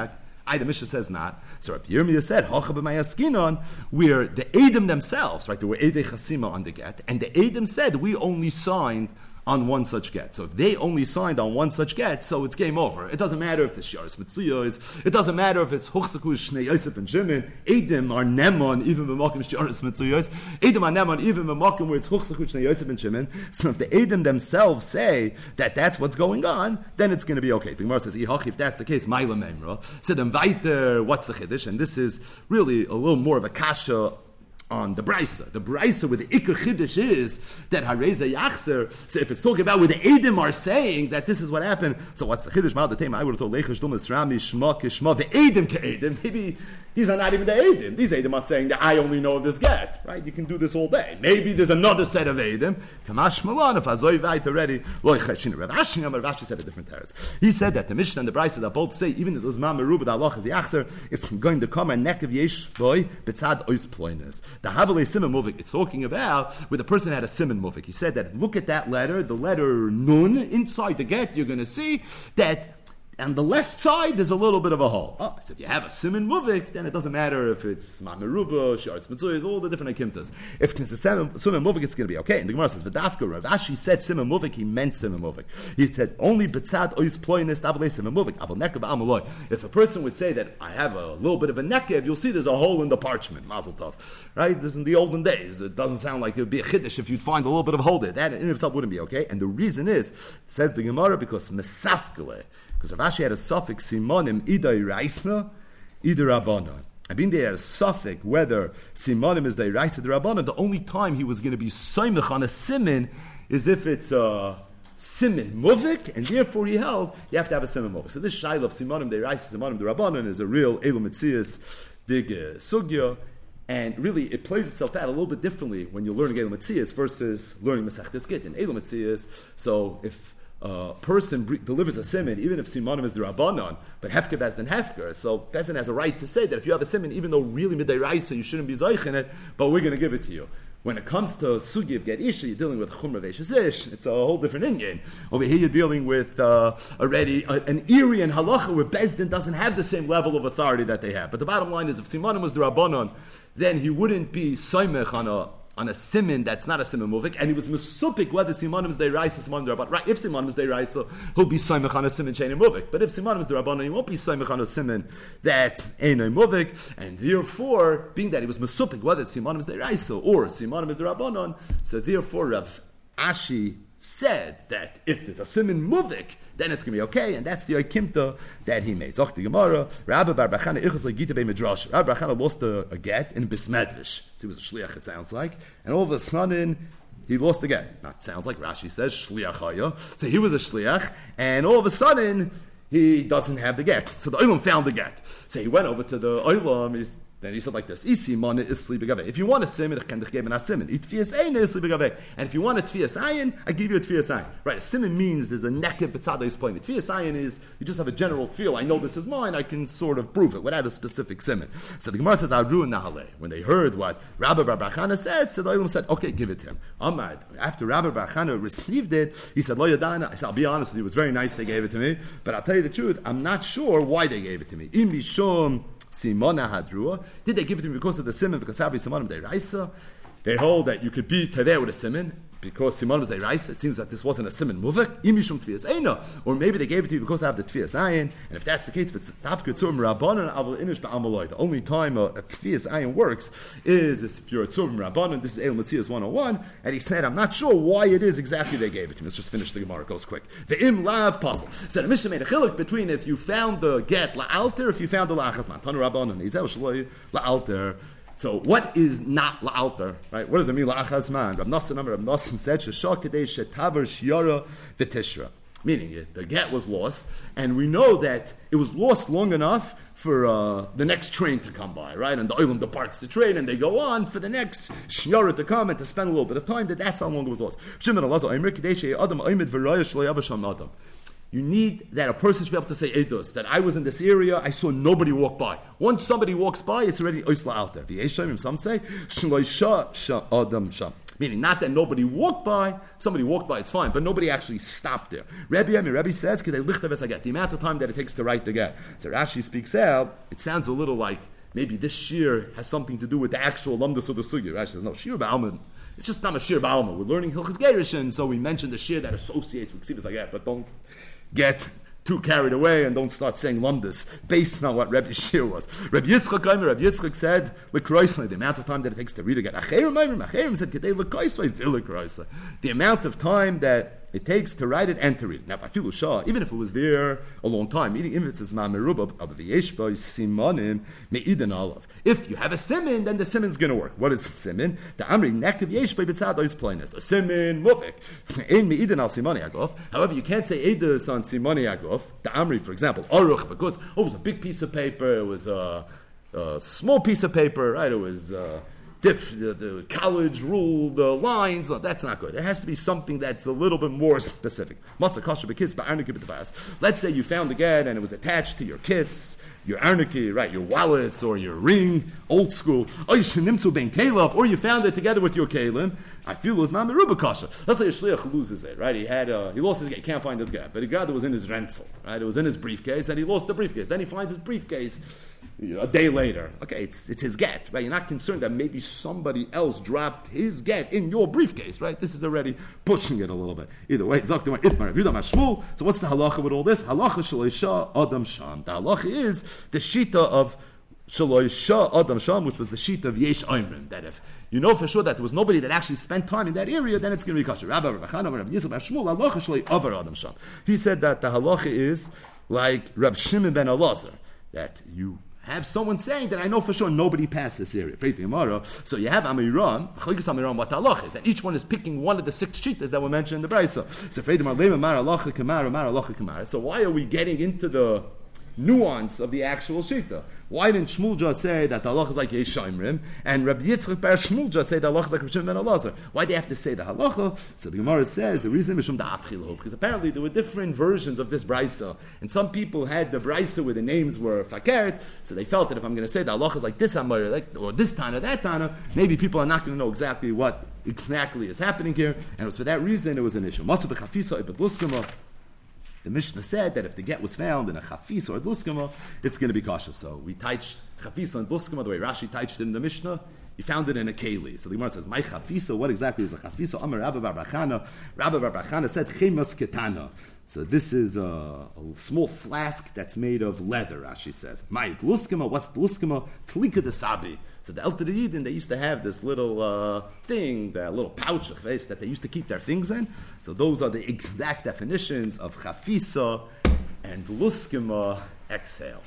I, the Mishnah says not. So Rabbi Yirmiyah said, Hacha b'mayaskinon, where the Edom themselves, right, there were Edei Chasima on the get, and the Edom said, we only signed on one such get. So if they only signed on one such get, so it's game over. It doesn't matter if the Shiaris Mitzuyah is, it doesn't matter if it's Huchsakush, Shnei Yosef and Shimon, Edom are Nemon, even b'makim Shiaris Mitzuyah is, Edom are Nemon, even b'makim where it's Huchsakush, Shnei Yosef and Shimon. So if the Edom themselves say that that's what's going on, then it's going to be okay. The Gemara says, if that's the case, Maila Memra. So then weiter, what's the Chiddush? And this is really a little more of a kasha on the Braisa. The Braisa where the Iker Chiddush is that Hareza Yachzer, so if it's talking about where the Edom are saying that this is what happened, so what's the Chiddush? Ma'al the Tema, I would have thought Lechesh Dumas Rami Shma Kishma, the Edom Ke Edom. Maybe these are not even the Edom. These Edom are saying that I only know of this get, right? You can do this all day. Maybe there's another set of Edom. Kamash Malan, if Azoy Vait already, Loicheshin Rav Ashi, Rav Ashi said a different teretz. He said that the Mishnah and the Braisa that both say, even if it was Ma Meruba, the Allah is the Yachzer, it's going to come and Nekev Yesh Boy, Betzad Ois Ploinus. The Havale Simon Muvik, it's talking about where the person had a Simon Muvik. He said that look at that letter, the letter Nun, inside the get, you're going to see that on the left side there's a little bit of a hole. Oh, so if you have a Simon Muvik, then it doesn't matter if it's Ma'meruba, Shiaretz Mitzuyah, all the different Akimtas. If it's a Simon Muvik, it's going to be okay. And the Gemara says, V'dafka, Rav Ashi said Simon Muvik, he meant Simon Muvik. He said, only B'tzad Ois Ploinus, Davale Simon Muvik, Aval Nekev Amaloi. If a person would say that I have a little bit of a Nekev, you'll see there's a hole in the parchment, Mazel Tov. Right? This is in the olden days. It doesn't sound like it would be a Chiddush if you'd find a little bit of a hole there. That in itself wouldn't be okay. And the reason is, says the Gemara, because Mesafkele, because Rav Ashi had a suffix simonim idai raisna, idai rabbanon. I mean, they had a suffix whether simonim is the raisna, the rabbanon. The only time he was going to be soimich on a simin is if it's a simin muvik, and therefore he held you have to have a simin muvik. So this shaila of simonim the raisna, simonim the rabbanon is a real elu mitzias dig sugya. And really, it plays itself out a little bit differently when you're learning elu mitzias versus learning Masechtas Gittin. Elu mitzias, so if a uh, person bre- delivers a siman, even if simanim is the rabbanon, but hefker beis din hefker, so beis din has a right to say that if you have a siman, even though really midday raisa, you shouldn't be zoich in it, but we're going to give it to you. When it comes to sugi of get isha, you're dealing with chumra ve'eshes ish. It's a whole different Indian. Over here, you're dealing with uh, already a, an iri and halacha where beis din doesn't have the same level of authority that they have. But the bottom line is, if simanim was the rabbanon, then he wouldn't be soimech on a on a siman that's not a siman muvik, and he was mesupik whether simanim is deiraisa, simanim is derabbanon. Right, if simanim is deiraisa, he'll be soimech on a siman shein muvik. But if simanim is derabbanon, he won't be soimech on a siman that's ein muvik, and therefore, being that he was mesupik whether simanim is deiraisa or simanim is derabbanon, so therefore Rav Ashi said that if there's a siman muvik, then it's going to be okay, and that's the Oikimta that he made. Zok the Gemara, Rabbi Bar Bachana Irchas Legita Bei Midrash. Rabbi Bachana lost a, a get in Bismedrish. So he was a shliach, it sounds like, and all of a sudden he lost the get. Not sounds like Rashi says shliach haya. So he was a shliach, and all of a sudden he doesn't have the get. So the Olam found the get. So he went over to the Olam. He's Then he said like this: Isi mana isli begave. If you want a siman, ich kann dich geben a siman. Itfias ein isli begave. And if you want a tfias ayin, I give you a tfias ayin. Right? A siman means there's a nekev betzada is playing. Tfias ayin is you just have a general feel. I know this is mine. I can sort of prove it without a specific siman. So the Gemara says Aru and Nahale. When they heard what Rabbi Bar Bachana said, so the Olam said, "Okay, give it to him." Amad. After Rabbi Bar Bachana received it, he said, "Lo yadana." I said, "I'll be honest with you. It was very nice they gave it to me, but I'll tell you the truth. I'm not sure why they gave it to me." Im mishum Simona Hadrua. Did they give it to me because of the simon? Because Sabi Simonim Deiraisa. They hold that you could be Teveh with a simon because Simonim Deiraisa. It seems that this wasn't a simon muvik. Imishum Tvias Eina. Or maybe they gave it to you because I have the Tvias Ayin. And if that's the case, if it's Tavkutzurim Rabbanon, Avol Inish Ba'amaloi. The only time a, a Tvias Ayin works is if you're a Tzurim Rabbanon. This is El Matzias one oh one. And he said, I'm not sure why it is exactly they gave it to me. Let's just finish the Gemara. It goes quick. The Im Lav Puzzle. So the Mishnah made a chiluk between if you found the get La'alter, if you found the La'achazman. Tanu Rabbanon. Izel Shaloi La'alter. So what is not la'alter, right? What does it mean la'achazman? Rav Nosson, Rav Nosson said sheshal kedei shetaver shiara v'tishra, meaning it, the get was lost, and we know that it was lost long enough for uh, the next train to come by, right? And the Olam departs the train, and they go on for the next shiara to come and to spend a little bit of time. That that's how long it was lost. Shimon Elazar Omer kedei she'adam oimed v'raya shlo yavasham adam. You need that a person should be able to say edus, that I was in this area, I saw nobody walk by. Once somebody walks by, it's already oisla out there. V'yeshamim, some say, shloisha adam sham. Meaning, not that nobody walked by. If somebody walked by, it's fine, but nobody actually stopped there. Rebbe, I mean, Rebbe says, the amount of time that it takes to write the get. So Rashi speaks out, it sounds a little like maybe this shir has something to do with the actual lamdas of the sugya. Rashi says, no, shir ba'alma. It's just not a shir ba'alma. We're learning Hilchas Gerushin, so we mentioned the shir that associates with ksivas like that, but don't get too carried away and don't start saying lumdus based on what Rebbe Shir was. Rebbe Yitzchak, Rebbe Yitzchak said, the amount of time that it takes to read again. Acherim said, the amount of time that it takes to write it and to read it. Now, if I feel shah, even if it was there a long time, even if it says ma'merubah, simonim me'idin alav. If you have a simin, then the simin's going to work. What is simin? The amri nekev yeshbay b'tzad ois plainas. A simin muvik. Ein me'idin al simoni agof. However, you can't say edus on simoni agof. The amri, for example, aruch because oh, it was a big piece of paper. It was a, a small piece of paper, right? It was. Uh, Diff, the, the college rule, the lines, no, that's not good. It has to be something that's a little bit more specific. Let's say you found a get and it was attached to your kiss, your arniki, right, your wallets or your ring, old school. Or you found it together with your kalim. I feel it was not meruba kasha. Let's say a shliach loses it, right? He had uh, he lost his get, he can't find his get, but he got it was in his rental, right? It was in his briefcase, and he lost the briefcase. Then he finds his briefcase you know, a day later. Okay, it's it's his get, right? You're not concerned that maybe somebody else dropped his get in your briefcase, right? This is already pushing it a little bit. Either way, so what's the halacha with all this? Halacha shaloisha adam sham. The halacha is the shita of shaloisha adam sham, which was the shita of yesh oimrim, that if you know for sure that there was nobody that actually spent time in that area, then it's going to be kosher. Rabbi Rabbi Chana, Rabbi Yisrael, Shmuel, halacha shaloi avar adam sham. He said that the halacha is like Rab Shimon ben Elazar, that you have someone saying that I know for sure nobody passed this area. So you have Amiram, Amiram, what the halacha is, that each one is picking one of the six shitas that were mentioned in the Brisa. So why are we getting into the nuance of the actual shita? Why didn't Shmuel just say that the halacha is like Yesh Shomrim, and Rabbi Yitzchak Bar Shmuel just say the halacha is like Rabbi Shimon ben Elazar? Why do they have to say the halacha? So the Gemara says the reason is because apparently there were different versions of this brisa, and some people had the brisa where the names were fakert, so they felt that if I'm going to say the halacha is like this Amar, like or this Tana, that Tana, maybe people are not going to know exactly what exactly is happening here, and it was for that reason it was an issue. The Mishnah said that if the get was found in a chafis or a dluskama, it's going to be kosher. So we teach chafisa and dluskama the way Rashi teached it in the Mishnah. He found it in a keli. So the Gemara says, "My chafisa, what exactly is a chafisa?" Amar Rabba bar Bachana. Rabba bar Bachana said, "Chemas ketana." So this is a, a small flask that's made of leather. Rashi says, "My dluskama, what's dluskama? Tlika de sabi." So the Elter Yidin, they used to have this little uh, thing, that little pouch of face that they used to keep their things in. So those are the exact definitions of chafisa and dluskama. Exhale.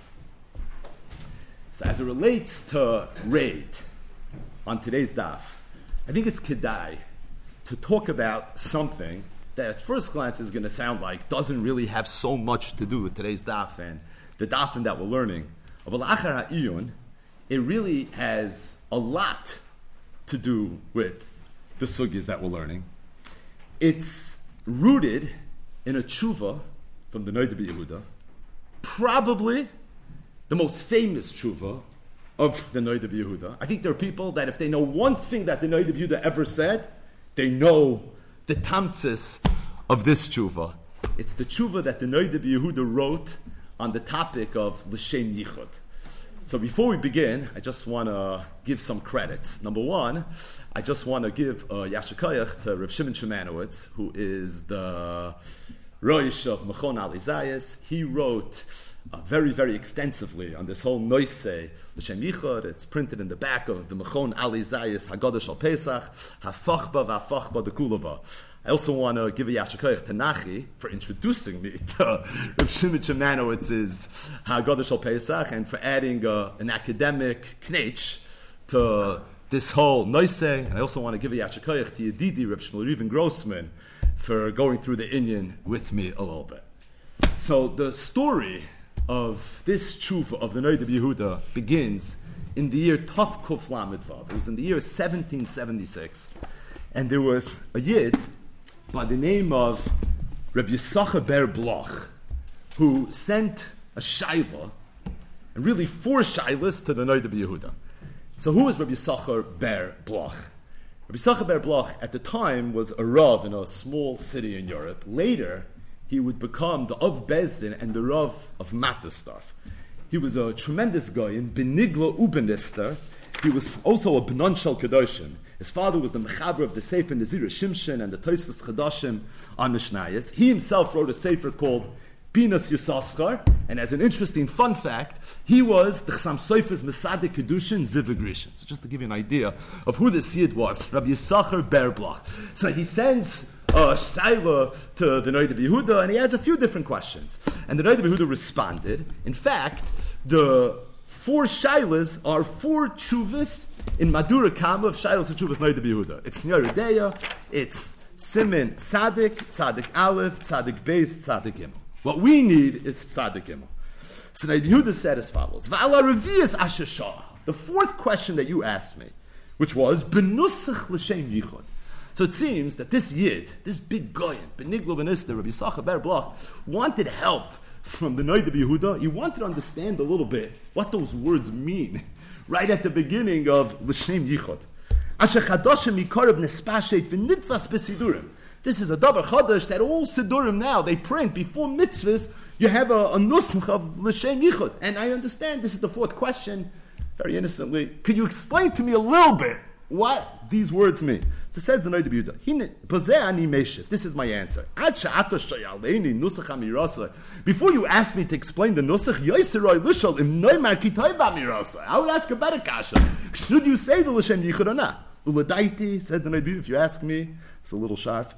So as it relates to raid on today's daf, I think it's kedai to talk about something that at first glance is going to sound like doesn't really have so much to do with today's daf and the dafin that we're learning. But achar ha'iyun, it really has a lot to do with the sugyas that we're learning. It's rooted in a tshuva from the Noda B'Yehuda, probably the most famous tshuva of the Noda B'Yehuda. I think there are people that if they know one thing that the Noda B'Yehuda ever said, they know the tamtzis of this tshuva. It's the tshuva that the Noda B'Yehuda wrote on the topic of L'Shem Yichud. So before we begin, I just want to give some credits. Number one, I just want to give a Yasher Koyach to Reb Shimon Shemanowitz, who is the Roish of Mechon Ali Zayas. He wrote uh, very, very extensively on this whole noisei L'Shem Yichud. It's printed in the back of the Mechon Ali Zayas Haggadah Shal Pesach, Hafachba V'Hafachba Dekulava. I also want to give a Yasher Koyach to Nachi for introducing me to Reb Shimon Shemanowitz's Haggadah Shal Pesach and for adding uh, an academic knetch to this whole noisei. And I also want to give a Yasher Koyach to Yedidi Reb Shmuel Reuven Grossman for going through the Inyan with me a little bit. So the story of this tshuva of the Noda B'Yehuda begins in the year Tov Kuf Lamed Vav. It was in the year seventeen seventy-six, and there was a yid by the name of Rabbi Yisachar Ber Bloch, who sent a shayla, and really four shaylas to the Noda B'Yehuda. So who is Rabbi Yisachar Ber Bloch? Rabbi Yisachar ber Bloch at the time was a Rav in a small city in Europe. Later, he would become the Av Bezdin and the Rav of Mattersdorf. He was a tremendous guy in Benigla Ubenister. He was also a Benon Shel Kedoshim. His father was the Mechaber of the Sefer Nezira Shimshon and the Tosfos Chadashim on Mishnayos. He himself wrote a Sefer called Pinas Yisachar, and as an interesting fun fact, he was the Chassam Sofer's Mesadik Kedushin Ziv Grishin. So just to give you an idea of who this Yid was, Rabbi Yisachar ber Bloch. So he sends a shayla to the Noida Yehuda, and he has a few different questions. And the Noida Yehuda responded. In fact, the four shaylas are four tshuvas in Madura Kama of shaylas and tshuvas Noida Yehuda. It's Nyerudeya, it's Simin Tzadik, Tzadik Aleph, Tzadik Beis, Tzadik Gimel. What we need is Tzadik Gimel. So Noida Yehuda said as follows: V'ala Revius Asher Shah. The fourth question that you asked me, which was Benusach L'Shem Yichud. So it seems that this Yid, this big Goyen, Beniglo Benister, Rabbi Yisachar ber Bloch, wanted help from the Noida Yehuda. He wanted to understand a little bit what those words mean right at the beginning of L'Shem Yichud. Asher Chadashim Yikarev Nespashet V'Nitvas B'Sidurim. This is a davar chadash that all sidurim now they print before mitzvahs. You have a, a nusach of l'shem yichud, and I understand this is the fourth question. Very innocently, could you explain to me a little bit what these words mean? So says the Noida Yehuda. This is my answer. Before you ask me to explain the nusach, I would ask a better kasha. Should you say the l'shem yichud or not? Uladaiti, said the Noida, if you ask me, it's a little sharp.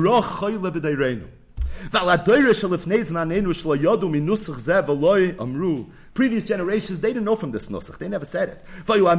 Previous generations, they didn't know from this nusach. They never said it.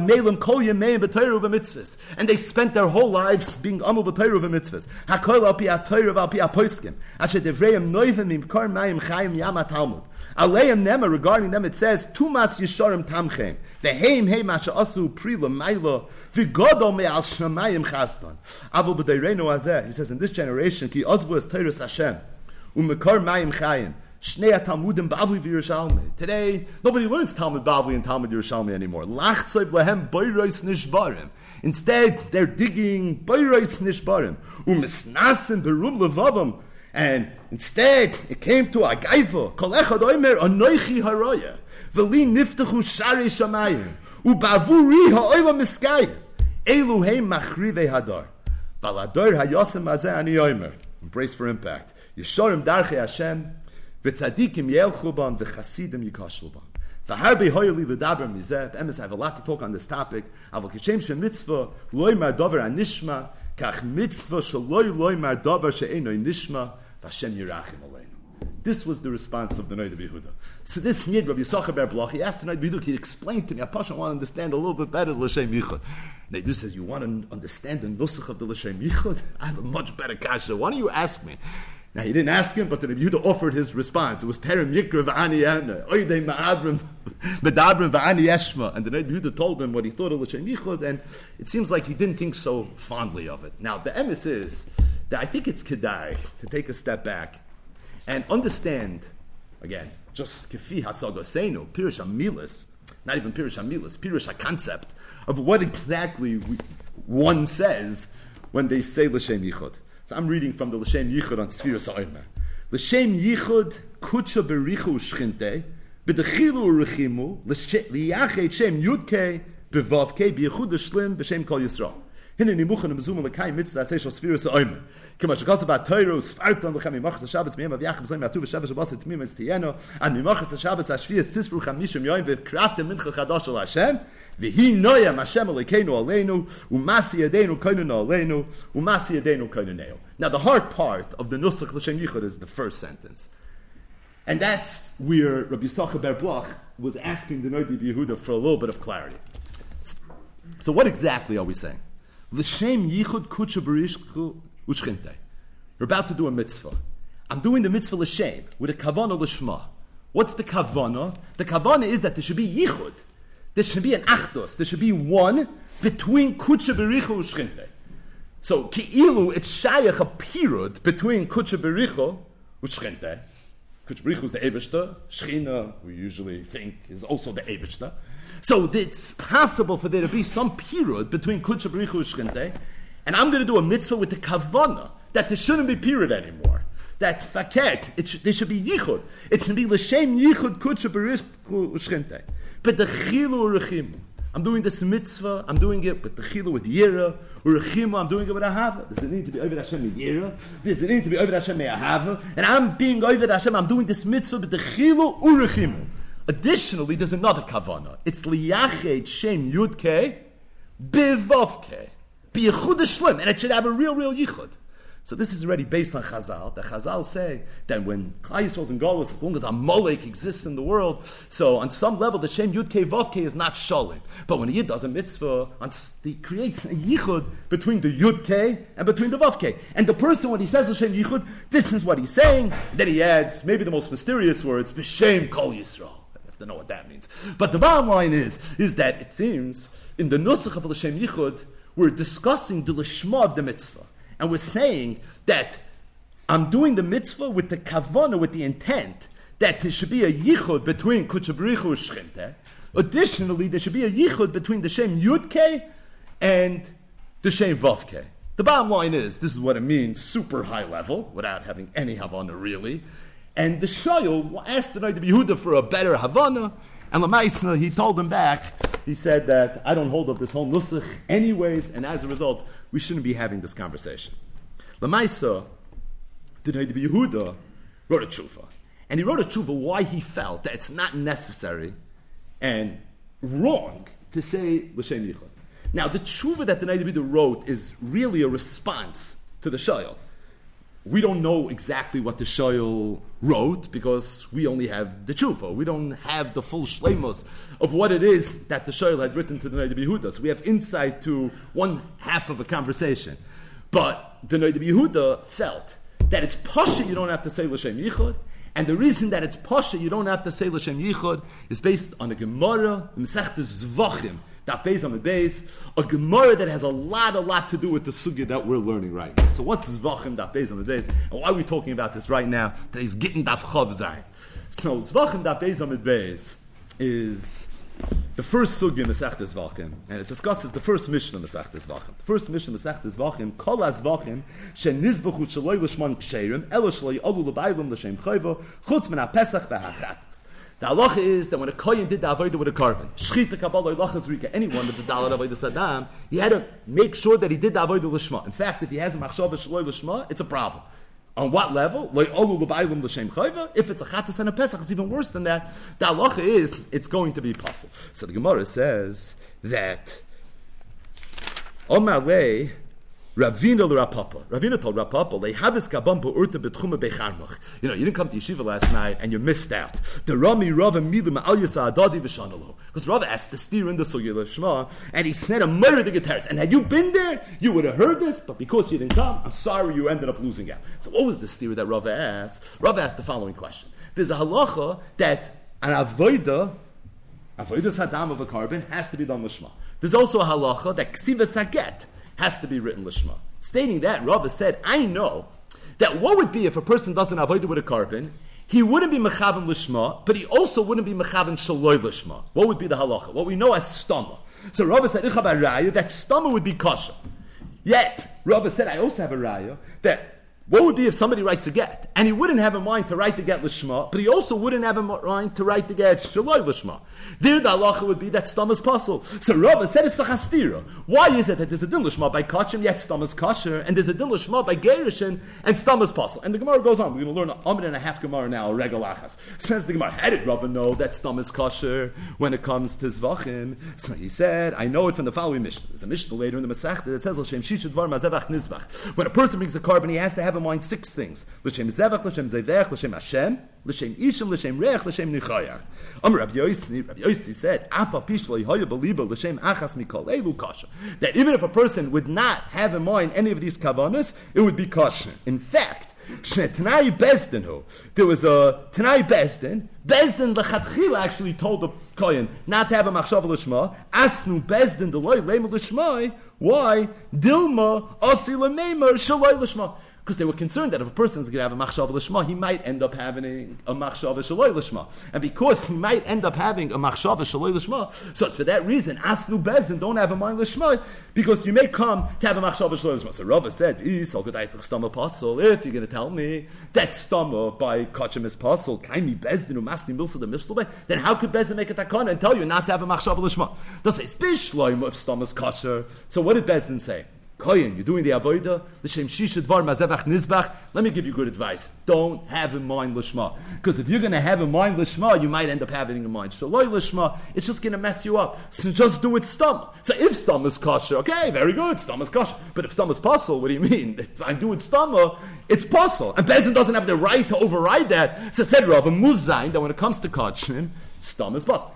And they spent their whole lives being amul b'Torah v'mitzvahs. Hakol al pi ha'Torah al pi ha'poskim. Asher devreim noivim mimkar mayim chayim yam ha'talmud. Aleim nema, regarding them, it says, Tumas yisharim tamchem. Veheim heim asher asu pri l'mayla. V'godol me'al shamayim chastan. Avul b'deireinu hazeh. He says, in this generation, ki ozvu es Torahs Hashem. Umekar mayim chayim. Shnei Talmudim Bavli v'Yerushalmi. Today, nobody learns Talmud Bavli and Talmud Yerushalmi anymore. Lachtzov lehem boirois nishbarim. Instead, they're digging boirois nishbarim. Umisnasim berum levavam. And instead, it came to Agaiva. Kol echad oimer anoichi haroya. V'li niftachu shari shamayim. Ubavuri ha'oila miskayim. Elu heim machrivei hadar. Valador hayosem hazeh ani oimer. Embrace for impact. Yeshorim darchei Hashem. V'tzadikim yelchuban v'chasidim yikashluban. V'harbe hoyeli l'daber mizeh. Emes, I have a lot to talk on this topic. Aval kishem shem mitzvah loy mar davar anishma kach mitzvah shaloy loy mar davar she'enoi nishma v'Hashem yirachim aleinu. This was the response of the Noida Yehuda. So this Yid, Rabbi Yisachar ber Bloch, he asked the Noida Yehuda, he explained to me, I want to understand a little bit better the L'Shem Yichud. Noida Yehuda says, you want to understand the nusach of the L'Shem Yichud? I have a much better kasha. Why don't you ask me? Now, he didn't ask him, but the Rabbi Yehuda offered his response. It was Terem Yikra v'ani yamna, oydei ma'adrim, medabrim v'ani yeshma. And the Rabbi Yehuda told him what he thought of L'Shem Yichud, and it seems like he didn't think so fondly of it. Now, the emes is that I think it's kedai to take a step back and understand, again, just kefi hasagoseinu, pirush hamilas, not even pirush hamilas, pirush ha-concept of what exactly we, one says when they say L'Shem Yichud. So I'm reading from the L'Shem Yichud on Sfiras HaOmer. L'Shem Yichud kutsha berichu shchinte, b'dechilu u'rechimu, liyachet shem yudke, b'vavke, b'yichud ha'shlim, b'shem kol Yisrael. Hine nimuchen im l'kai mitzvah asay shal Sfiras HaOmer. Kama shekasav ha'Torah usfartan l'chem imachas ha'Shabbos miyem av'yachim zayim ha'tuv ha'Shabbos Shabbos ha'tmim ha'stiyeno, and mimachas ha'Shabbos ha'shviyas tisbru chamishim yoyim v'kraftem mincha chadash al Hashem, v'hi noyam Hashem alekeinu aleinu, u'masi yadeinu koinenu aleinu, u'masi yadeinu koineneu. Now the hard part of the Nusach L'Shem Yichud is the first sentence. And that's where Rabbi Yisachar ber Bloch was asking the Noida Yehuda for a little bit of clarity. So what exactly are we saying? L'Shem Yichud kutsha b'rishchu u'shchinte. We're about to do a mitzvah. I'm doing the mitzvah L'Shem with a kavana L'Shma. What's the kavana? The kavana is that there should be yichud. There should be an achdus. There should be one between kutsha b'richu u'shchinte. So ki'ilu it's shayach a period between kutsha b'richu u'shchinte. Kutsha b'richu is the Eibishter. Shechina, we usually think, is also the Eibishter. So it's possible for there to be some period between kutsha b'richu u'shchinte, and I'm going to do a mitzvah with the kavanah that there shouldn't be period anymore. That fakek, it should, there should be yichud. It should be l'shem yichud kudsha berish u'shchinte. But the chilu u'rechimu. I'm doing this mitzvah, I'm doing it with the chilu, with yira, u'rechimu, I'm doing it with ahava. Does it need to be over Hashem with yira? Does it need to be over Hashem with ahava? And I'm being over Hashem, I'm doing this mitzvah with the chilu u'rechimu. Additionally, there's another kavanah. It's liyached shem yudke bivavke. Be a chud and it should have a real, real yichud. So this is already based on Chazal. The Chazal say that when Klal Yisrael is in Golus, as long as Amalek exists in the world, so on some level the Shem Yud Kei Vav Kei is not Shalom. But when a Yid does a mitzvah, he creates a yichud between the Yud Kei and between the Vav Kei. And the person, when he says Hashem Yichud, this is what he's saying. Then he adds maybe the most mysterious words, B'Shem Kol Yisrael. You have to know what that means. But the bottom line is, is that it seems in the Nusach of L'Shem Yichud, we're discussing the Lishma of the mitzvah. And we're saying that I'm doing the mitzvah with the kavanah, with the intent that there should be a yichud between Kudsha B'richu and Shchinte. Additionally, there should be a yichud between the Shem Yudke and the Shem Vavke. The bottom line is, this is what it means, super high level, without having any Havana really. And the Shayil asked the Noda B'Yehuda for a better Havana, and Lamaisna, he told him back, he said that I don't hold of this whole nusach anyways, and as a result, we shouldn't be having this conversation. Lamaisa, the Noda B'Yehuda, wrote a tshuva. And he wrote a tshuva why he felt that it's not necessary and wrong to say L'Shem Yichud. Now, the tshuva that the Noda B'Yehuda wrote is really a response to the Shayil. We don't know exactly what the Shayil wrote because we only have the tshuva. We don't have the full shleimus of what it is that the Shayil had written to the Noda B'Yehuda. So we have insight to one half of a conversation. But the Noda B'Yehuda felt that it's pasha you don't have to say L'Shem Yichud, and the reason that it's pasha you don't have to say L'Shem Yichud is based on a Gemara, Mesechtes Zvachim, that Beis Amid Beis, a Gemara that has a lot, a lot to do with the sugya that we're learning right now. So what's Zvachim, that Beis Amid Beis, and why are we talking about this right now? Today's getting Daf Chav Zayin. So Zvachim, that Beis Amid Beis is the first sugya in Mesechtes Zvachim, and it discusses the first mission of Mesechtes Zvachim. The first mission of Mesechtes Zvachim, Kol HaZvachim, Shenizbachu Shaloi L'Shman Ksherim, Elo Shaloi Olu L'Baylim L'Shem Chayva, Chutz Min HaPesach VeHaChatas. The halacha is that when a kohen did the avodah with a carbon, shchita kabbalah lachas rika, anyone that the dalat avodah sadam, he had to make sure that he did the avodah l'shma. In fact, if he has a machshava shaloi l'shma, it's a problem. On what level? Like olu l'baylim l'shem chayva. If it's a chatas and a pesach, it's even worse than that. The halacha is it's going to be possible. So the Gemara says that Omar Lei Ravina l'Rapapa. Ravina told Rapapa, "They have this kabam urta betchume becharmach." You know, you didn't come to yeshiva last night and you missed out. The Rami Rava milim al yisa adadi v'shanalo. Because Rava asked to steer in the sugya l'shma, and he said a murder the guitars. And had you been there, you would have heard this. But because you didn't come, I'm sorry, you ended up losing out. So what was the steer that Rava asked? Rava asked the following question: there's a halacha that an avodah, avodah sadam of a carbon, has to be done l'shma. There's also a halacha that ksiva saget has to be written l'shma. Stating that, Rava said, I know that what would be if a person does an avodah with a carbon, he wouldn't be mechavan l'shma, but he also wouldn't be mechavan shaloi l'shma. What would be the halacha? What we know as stama. So Rava said, Ichav raya, that stama would be kasha. Yet, Rava said, I also have a raya, that what would be if somebody writes a get, and he wouldn't have in mind to write the get l'shma, but he also wouldn't have in mind to write the get shaloi l'shma. There the halacha would be that stam is possible. So Rava said it's the chastira. Why is it that there's a din l'shma by kachim, yet stam is kosher, and there's a din l'shma by gerishin, and stam is possible? And the Gemara goes on. We're going to learn a amid and a half Gemara now, regel achas. Says the Gemara, how did Rava know that stam is kosher when it comes to zvachim? So he said, I know it from the following Mishnah. There's a Mishnah later in the Masechta that says, L'shem shishud var mazevach nizbach. When a person brings a carbon, he has to have in mind six things: l'shem zevach, l'shem zevach, l'shem Hashem, l'shem ishim, l'shem reach, l'shem nichayach. Amar Rabbi Yossi, Rabbi Yossi said, "Afa pishloi hoya beliba l'shem achas mikol elu kasha." That even if a person would not have in mind any of these kavanas, it would be kosher. In fact, Tanai Bezdin, who there was a Tanai Bezdin, Bezdin lechatchila actually told the kohen not to have a machshava l'shma. Asnu Bezdin the loy lema l'shma. Why? Dilma asi l'meimer shaloi l'shma. Because they were concerned that if a person is going to have a machshava l'shma, he might end up having a machshava shaloi l'shma. And because he might end up having a machshava shaloi l'shma, so it's for that reason, asnu bezdin, don't have a mind l'shma, because you may come to have a machshava shaloi l'shma. So Rava said, if you're going to tell me that stama by kachim is pasul, kaimi bezdin umasni milsa the mifsal, then how could bezdin make a takana and tell you not to have a machshava l'shma? They'll say, spish loim if stama's kosher. So what did bezdin say? Koyin, you're doing the avodah, l'shem shisha dvar mazevach nizbach. Let me give you good advice. Don't have in mind l'shma. Because if you're going to have in mind l'shma, you might end up having in mind shaloi l'shma. It's just going to mess you up. So just do it stum. So if stum is kosher, okay, very good, stum is kosher. But if stum is pasul, what do you mean? If I'm doing stum, it's pasul. And Bezin doesn't have the right to override that. So said Rav, a muzayin, that when it comes to kachim, stum is pasul.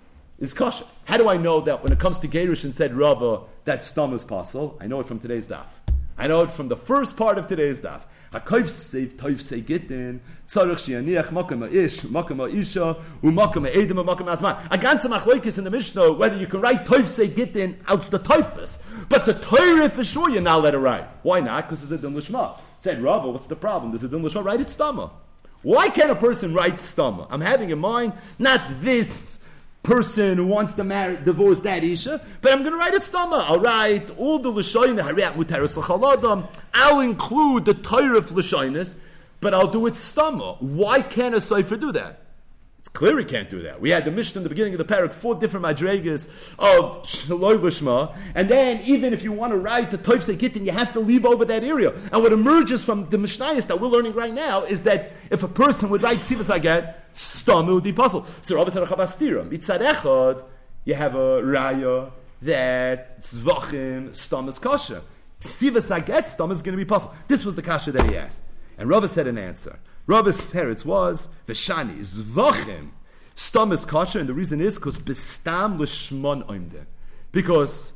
Is kosher. How do I know that when it comes to Gerush and said Rava that stam is pasul? I know it from today's daf. I know it from the first part of today's daf. Hakayf seiv toif sei gitin tzarich shianiach makam ish makam isha umakam edim makam asman. A ganze machloikis in the Mishnah whether you can write toif sei gitin out the toifus, but the Torah for sure you're not let it write. Why not? Because it's a din l'shma. Said Rava, what's the problem? There's a din l'shma. Write it stama. Why can't a person write stama? I'm having in mind not this person who wants to marry, divorce that Isha, but I'm going to write it stama. I'll write all the L'shoyne, Hariyat Muteris L'chaladam. I'll include the Torah of L'shoynes, but I'll do it stama. Why can't a Sefer do that? It's clear he can't do that. We had the Mishnah in the beginning of the parak, four different madregas of Shaloi L'shma, and then even if you want to write the Toif Segitin, you have to leave over that area. And what emerges from the Mishnayos that we're learning right now is that if a person would write Ksivas Agat, Stam, it would be possible. So Rabbi said, Mitzad Echad, you have a raya that Zvachim, Stam is kosher. Ksivas Agat, Stam is going to be possible. This was the kasha that he asked. And Rava said an answer. Rava's teretz was Veshani Zvachim Stam is kosher, and the reason is because Bestam L'shmon Oimde. Because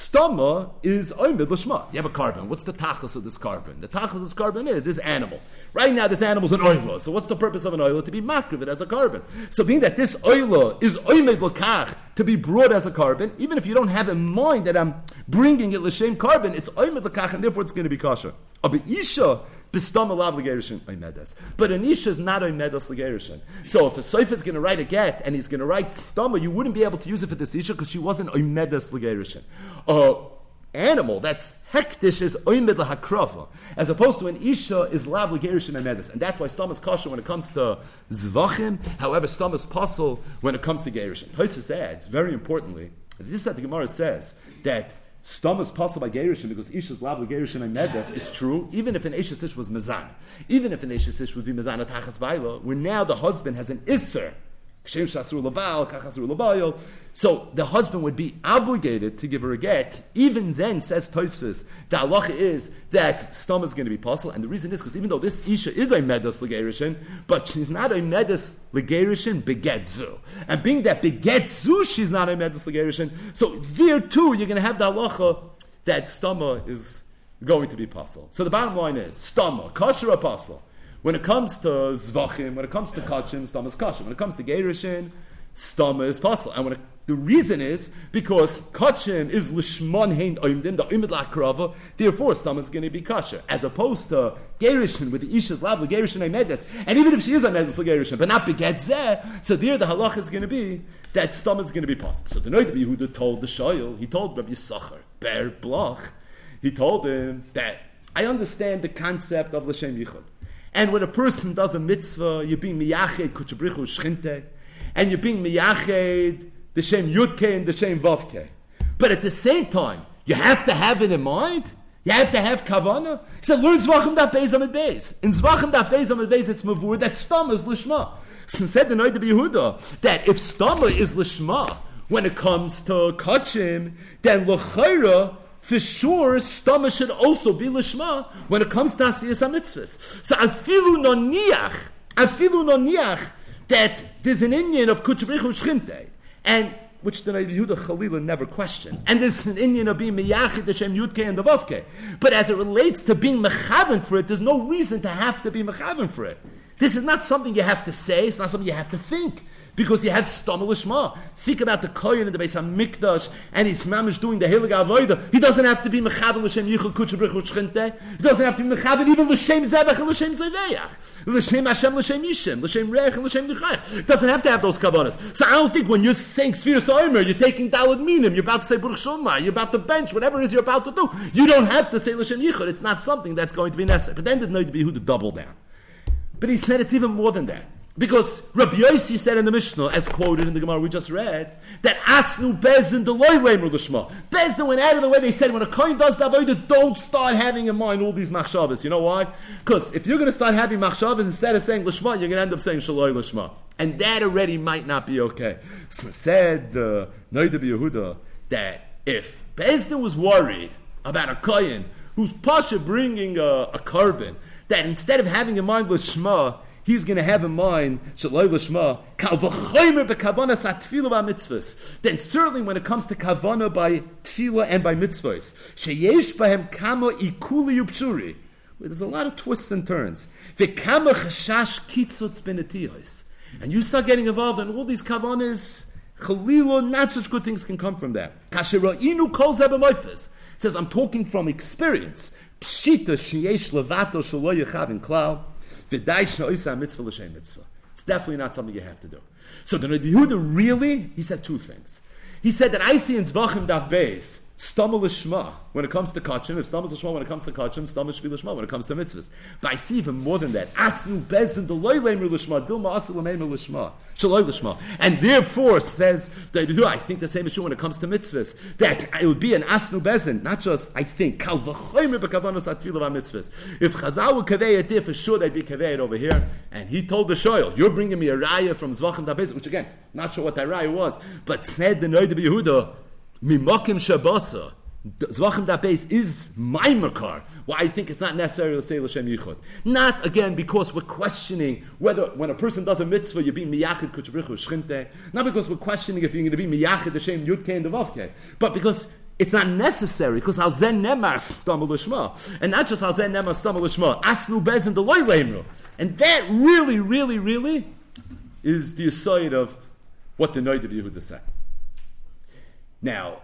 Stama is Oimid L'shma. You have a carbon. What's the tachlis of this carbon? The tachlis of this carbon is this animal. Right now, this animal is an oila. So what's the purpose of an oila? To be makriv it as a carbon. So being that this oila is Oimid L'kach, to be brought as a carbon, even if you don't have in mind that I'm bringing it L'shem carbon, it's Oimid L'kach, and therefore it's going to be kosher. But Isha, Bistam alav l'gerishin oimedas. But an isha is not oimedas l'gerishin. So if a soif is going to write a get and he's going to write stama, you wouldn't be able to use it for this isha because she wasn't oimedas l'gerishin. A animal that's hektish is oimed l'hakrava, as opposed to an isha is lav l'gerishin oimedas, and that's why stama is kosher when it comes to zvachim. However, stama is pasul when it comes to gerishin. Tosfos adds very importantly, this is that the Gemara says that Stam is possible by Gerushin because Isha's lav Gerushin and Medes is true, even if an Isha's Ish was Mezan. Even if an Isha's Ish would be Mezan at Tachas Baila, where now the husband has an Isser. So the husband would be obligated to give her a get. Even then, says Tosfos, the halacha is that Stam is going to be possible, and the reason is because even though this Isha is a Medes Legerishin, but she's not a Medes Legerishin Begetzu. And being that Begetzu, she's not a Medes Legerishin, so there too, you're going to have the halacha that Stama is going to be possible. So the bottom line is, Stama, kosher apostle. When it comes to Zvachim, when it comes to Kachim, Stama is kosher. When it comes to Gerushin, Stama is possible. And when it, the reason is because Kachim is Lishman Hein Oimdim, the Oimid Lakrava, therefore Stama is going to be kosher. As opposed to Gerushin, with the Isha's Lav, Gerushin Aimedes. And even if she is Aimedes, Gerushin, but not Begetzeh, so there the halach is going to be that Stama is going to be possible. So the Noid Yehuda told the Shoyel, he told Rabbi Yisachar, Ber Bloch, he told him that I understand the concept of L'Shem Yichud. And when a person does a mitzvah, you're being miyached kuchabrichu shchinte, and you're being miyached the shem yudke and the shem vavke. But at the same time, you have to have it in mind. You have to have kavanah. He said, learn zvachim daf beis amid beis. In zvachim daf beis amid beis, it's mavur that stama is lishma. So said the Noid of Yehuda that if stama is lishma when it comes to kachim, then l'chayra, for sure, stama should also be lishma when it comes to asiyas hamitzvahs. So afilu noniach, afilu noniach that there's an Indian of kuchabrichu shchinte, and which the Yehuda Chalila never questioned, and there's an Indian of being miyachid the shem yudke and the vavke. But as it relates to being mechaven for it, there's no reason to have to be mechaven for it. This is not something you have to say, it's not something you have to think. Because you have Stam Lishma. Think about the Kohen in the Beis HaMikdash and he's mamish doing the Heilige Avodah. He doesn't have to be Mechavel L'Shem Yichud Kudsha B'Chut Shchinte. He doesn't have to be Mechavel even L'Shem Zebach and L'Shem Zeveyach. L'Shem Hashem, L'Shem Yishem, L'Shem Reich and L'Shem Duchayach. It doesn't have to have those kavanas. So I don't think when you're saying Sfiras Omer, you're taking Dalad Minim, you're about to say Baruch Shomai, you're about to bench, whatever it is you're about to do. You don't have to say L'Shem Yichud. It's not something that's going to be necessary. But then there's no to be who to double down. But he said it's even more than that. Because Rabbi Yossi said in the Mishnah, as quoted in the Gemara we just read, that Asnu Bezdin Deloy Lemer L'Shma. Bezdin went out of the way, they said when a Kohen does the Avodah, don't start having in mind all these machshavas. You know why? Because if you're going to start having machshavas, instead of saying L'Shma, you're going to end up saying Shaloi L'Shma. And that already might not be okay. So said the uh, Noida B'Yehuda that if Bezdin was worried about a Kohen who's Pasha bringing a, a carbon, that instead of having in mind L'Shma, he's going to have in mind Shaloi L'Shma, Kal v'chomer b'kavanas ha-tefillah v'mitzvahs. Then certainly when it comes to kavana by tefillah and by mitzvahs, sheyesh bahem kama ikuli upshuri, there's a lot of twists and turns. V'kama chashash kitzutz benetiyos. And you start getting involved in all these kavanas, chalila, not such good things can come from that. Kasher ra'inu kol zeh b'moifes. It says, I'm talking from experience. Pshita sheyesh levato shaloi yechavin klal. It's definitely not something you have to do. So the Rebbe Yehuda really, he said two things. He said that I see in Zvachim Daf Beis, Stamel Lishma, when it comes to Kachim, if Stamel Lishma when it comes to Kachim, Stamel Shvi Lishma when it comes to mitzvahs. But I see even more than that. Asnu Bezdin Deloy Lemer Lishma, Dilma Asel Lemer Lishma, Shaloi Lishma. And therefore, says the Rebbe Yehuda, I think the same issue when it comes to mitzvahs, that it would be an Asnu Bezdin, not just, I think, Kal v'chomer b'kavanos ha-tefillah v'mitzvahs. If Chazal would kaveh it there, for sure they'd be kaveh it over here. And he told the Shoyl, you're bringing me a raya from Zvachim Daf Beis, which again, not sure what that raya was, but said the Noida B'Yehuda, Mimakim Shabasa, Zvachim Daf Beis is my makar. Why I think it's not necessary to say L'Shem Yichud. Not, again, because we're questioning whether when a person does a mitzvah, you're being miyachid kutzbrichu shchinte. Not because we're questioning if you're going to be miyachid the shem yudke and the vavke. But because it's not necessary, because al zen nemar stamel l'shma. And not just al zen nemar stamel l'shma. Asnu bezin deloy leimru. And that really, really, really is the aside of what the Noida B'Yehuda said. Now,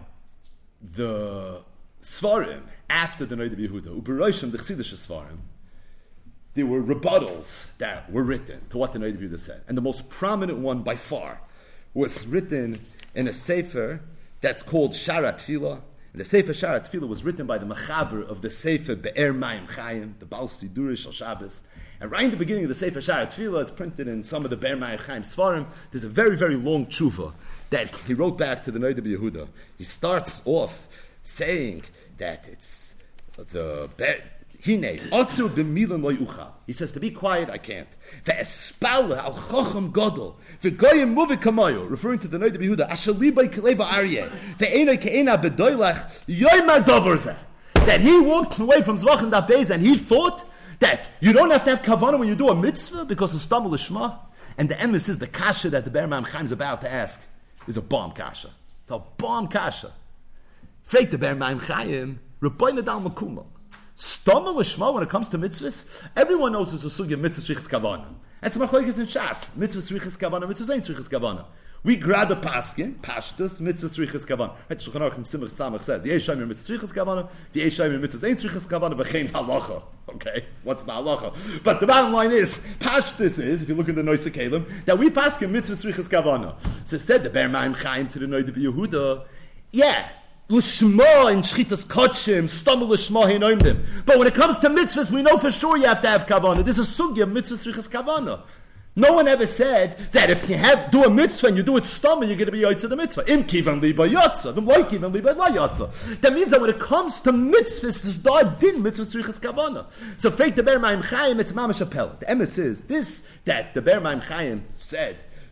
the Svarim, after the Noida B'Yehuda, Uberoshim, the Chassidish Svarim, there were rebuttals that were written to what the Noida B'Yehuda said. And the most prominent one by far was written in a sefer that's called Shara Tefillah. And the sefer Shara Tefillah was written by the Mechaber of the sefer Be'er Mayim Chayim, the Baal Sidurish al Shabbos. And right in the beginning of the sefer Shara Tefillah, it's printed in some of the Be'er Mayim Chayim Svarim, there's a very, very long tshuva that he wrote back to the Noida B'Yehuda. He starts off saying that it's the Hine Atzu b'milan lo yuchal. He says to be quiet, I can't. Ve'espala al chacham gadol ve'goyim muvi kamayo, referring to the Noida B'Yehuda. Ashali by keleva aryeh ve'ena ke'ena bedoylach yoymar davarze. That he walked away from Zvachim Daf Beis and he thought that you don't have to have kavanah when you do a mitzvah because of stamel l'shma. And the emes is the kasha that the Be'er Mayim Chaim is about to ask is a bomb kasha. It's a bomb kasha. Freit the Be'er Mayim Chaim, Rabbeinu Dal Makumah. Stamel l'shma when it comes to mitzvahs, everyone knows it's a sugya of mitzvah shrichas kavanah. That's machlokes in Shas. Mitzvah shrichas kavanah, mitzvah ain't shrichas kavanah. We grab the paskin, pashtus, mitzvah shrichas kavanah. Right, Shulchan Aruch in Simach Samach says, the Yeshayim mitzvah shrichas kavanah, the Yeshayim mitzvah ain't shrichas kavanah, v'chein halacha. Okay, what's the halacha? But the bottom line is, pashtus is, if you look in the Noisa Kalim, that we paskin mitzvah shrichas kavanah. So it said the Be'er Mayim Chaim to the Noida B'Yehuda, yeah, L'shma in shchitas kachim, stamel l'shma hinoimdim. But when it comes to mitzvahs, we know for sure you have to have kavanah. There's a sugya of mitzvahs shrichas kavanah. No one ever said that if you have do a mitzvah and you do it stamel, you're going to be yotza the mitzvah. Im kivan li ba yotza, v'm loy kivan li ba la yotza. That means that when it comes to mitzvahs, it's dar din mitzvahs shrichas kavanah. So fake the Be'er Mayim Chaim, it's mamash apel. The emes is this that the Be'er Mayim Chaim said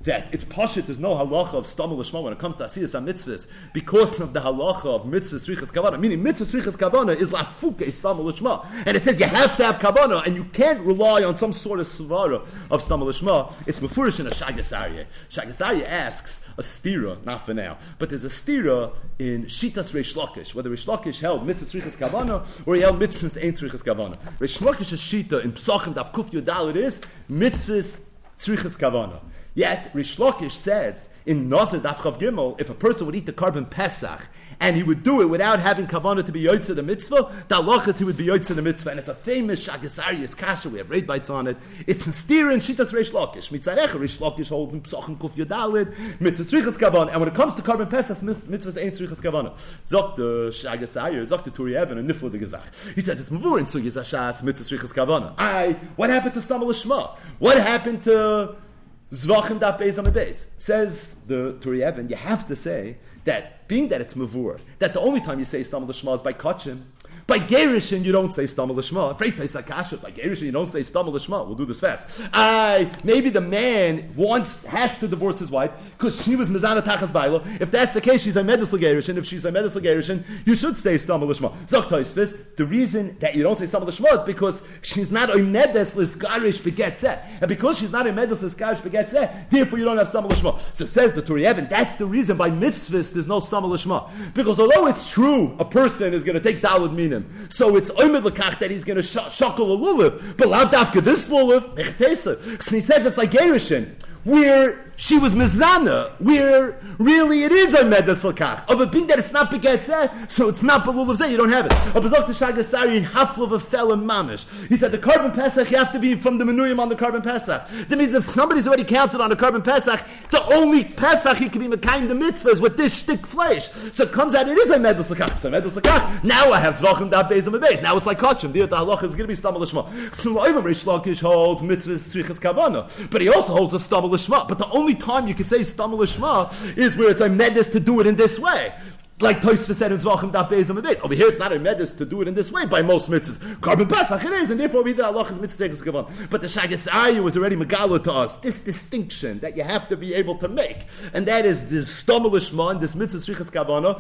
that it's pashut, there's no halacha of stamel l'shma when it comes to asiyas mitzvahs because of the halacha of mitzvahs tzrichas kavana. Meaning mitzvahs tzrichas kavana is lafuke stamel l'shma, and it says you have to have kavana, and you can't rely on some sort of svara of stamel l'shma. It's mefurish in a Shagas Aryeh. Shagas Aryeh asks a stira, not for now, but there's a stira in Shitas Reish Lakish, whether Reish Lakish held mitzvahs tzrichas kavana or he held mitzvahs ain't tzrichas kavana. Reish Lakish's shita in Psachim Daf Kuf Yudal it is mitzvahs tzrichas kavana. Yet Reish Lakish says in Nazir Daf Chav Gimel, if a person would eat the carbon Pesach and he would do it without having kavana to be yotzei the mitzvah, the halachas he would be yotzei the mitzvah, and it's a famous Shagas Aryeh kasha. We have read bites on it. It's in Stira and Shitas Reish Lakish. Mitzarecha Reish Lakish holds in Psachim Kuf Yudalid mitzvah tzrichas kavana, and when it comes to carbon Pesach, mitzvahs ain't tzrichas kavana. Zok the Shagas Aryeh, Zok the Turi Even, and Nifla the Gezach. He says it's mavur in Sugis Hashas mitzvah tzrichas kavana. I what happened to Stamel L'Shma? What happened to Zvachim Daf Beis Amid Beis? Says the Turi Even, you have to say that being that it's mavur, that the only time you say Stamel L'Shma is by Kachim. By Gerishin, you don't say Stamel L'Shma. Freit Pesach Kasha, by Gerishin, you don't say Stamel L'Shma. We'll do this fast. I maybe the man wants, has to divorce his wife because she was Mizana Tachas Baila. If that's the case, she's a Medis L'Gerishin. If she's a Medis L'Gerishin, you should say Stamel L'Shma. Zok Tosfos, the reason that you don't say Stamel L'Shma is because she's not a Medis L'Garish Begetzeh. And because she's not a Medis L'Garish Begetzeh, therefore you don't have Stamel L'Shma. So says the Turi Even, that's the reason by mitzvahs there's no Stamel L'Shma. Because although it's true, a person is going to take Dalad Minim. So it's oimid lekach that he's going to sh- shackle a lulav, but lav dafka this lulav mechtesa. So he says it's like Gerishin, where she was mezana, where really it is a medas lekach. Oh, but being that it's not begetzeh, so it's not belulav zeh, you don't have it. Oh, but Zok the Shagas Aryeh in haflav a fella mamish. He said the carbon pesach you have to be from the menuyim on the carbon pesach. That means if somebody's already counted on the carbon pesach, the only pesach he can be mekayim the mitzvahs with this shtick flesh. So it comes out it is a medas lekach. It's a medas lekach. Now I have zvachim daf beis amid beis. Now it's like kachim. The halacha is going to be stamel l'shma. So Oivam Reish Lakish holds mitzvahs tzrichas kavana, but he also holds of stamel l'shma. But the only time you could say stamel l'shma is where it's a medis to do it in this way. Like Tosfos said in Zvachim Daf Beis Amid Beis. Over here it's not a medis to do it in this way by most mitzvahs. Carbon Pesach it is, and therefore we the halachas mitzvahs tzrichas kavana. But the Shagas Aryeh was already megala to us this distinction that you have to be able to make, and that is this stamel l'shma and this mitzvah tzrichas kavana.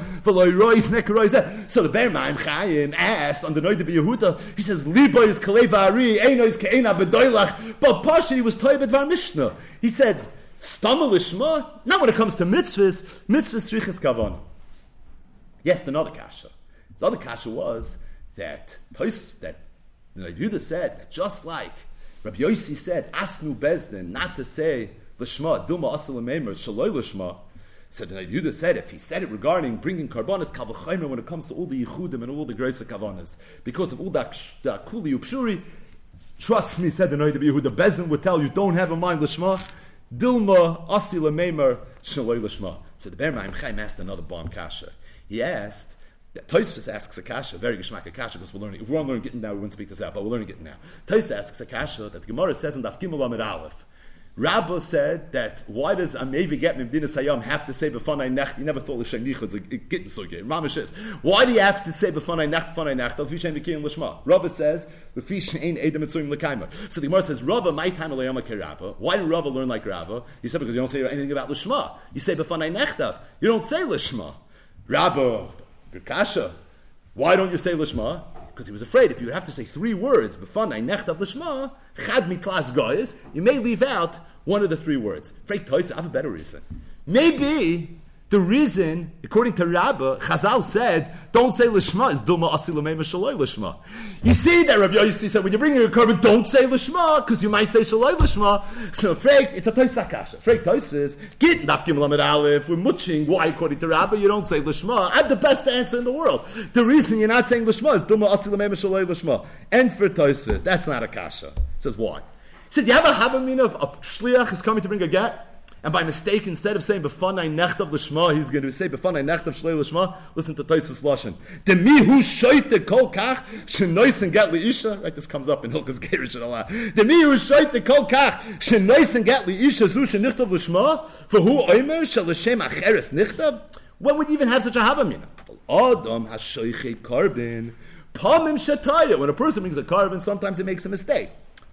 So the Be'er Ma'im Chaim asked on the Noida B'Yehuda, he says Liba is kaleva ari, eino is ke'ena b'doilach, but Pashi was toibet var Mishnah. He said stamel l'shma, not when it comes to mitzvahs, mitzvahs tzrichas kavana. Yes, another kasha. The other kasha was that that the Yehuda said that just like Rabbi Yossi said, Asnu Bezdin, not to say l'shma, Duma Asal Meimer, Shaloi l'shma. So the Yehuda said if he said it regarding bringing karbanas kavachaymer when it comes to all the yichudim and all the grace of kavanas, because of all that kuli upshuri, trust me, said the Yehuda, Bezdin would tell you don't have a mind l'shma. Dilma Asal Meimer, Shaloi l'shma. So the Be'er Ma'im Chaim asked another bomb kasha. He asked, that Tosfos asks a kasha, very geshmak a kasha, because we're learning, if we're learning Gittin now, we won't speak this out, but we're learning Gittin now. Tosfos asks a kasha that the Gemara says in Daf Gimel Amid Aleph. Rabba said that why does Amevi get Mimdinas Hayam have to say B'fanai Necht? He never thought L'Shem Yichud, it's Gittin so good. Ramish is, why do you have to say B'fanai Necht, B'fanai Necht, Al Fishem V'kiyim L'Shma? Rabba says, L'Fish Ein Edem Mitzuyim L'Kaimer. So the Gemara says, Rabba, my time L'Yama Kerabba. Why did Rabba learn like Rabba? He said, because you don't say anything about L'Shma. You say B'fanai Nechtav. You don't say L'Shma. Rabba, good kasha. Why don't you say L'Shma? Because he was afraid if you have to say three words, B'fanai Nechtav L'Shma, Chad Mitlas Goyes, you may leave out one of the three words. Freik Toisa, I have a better reason. Maybe the reason, according to Rabba, Chazal said, don't say L'Shma is Duma Asil L'Mei Shaloi L'Shma. You see that Rabbi Yossi said, when you're bringing a carbon, don't say L'Shma, because you might say Shaloi L'Shma. So Freik, it's a Toisa Kasha. Freik Toisa Git Daf Gimel Amid Aleph, we're muching why, according to Rabba, you don't say L'Shma. I have the best answer in the world. The reason you're not saying L'Shma is Duma Asil L'Mei Shaloi L'Shma. And for Toisa, that's not a Kasha. He says, why? He says, you have a Havamina of a Shliach is coming to bring a get? And by mistake, instead of saying B'fanai Nechtav L'Shma, he's going to say B'fanai Nechtav Shlei L'Shma. Listen to Tosfos Lashon. Demi hu shoyte kol kach shenoisen get liisha. Right, this comes up in Hilchos Gerish and a lot. Demi hu shoyte kol kach shenoisen get liisha zu shenichtav L'Shma. For who oimer shel l'shem acheres nichtav? When would you even have such a havamina? Adam hashoyche carbon. Pamim shetaya. When a person brings a carbon, sometimes he makes a mistake.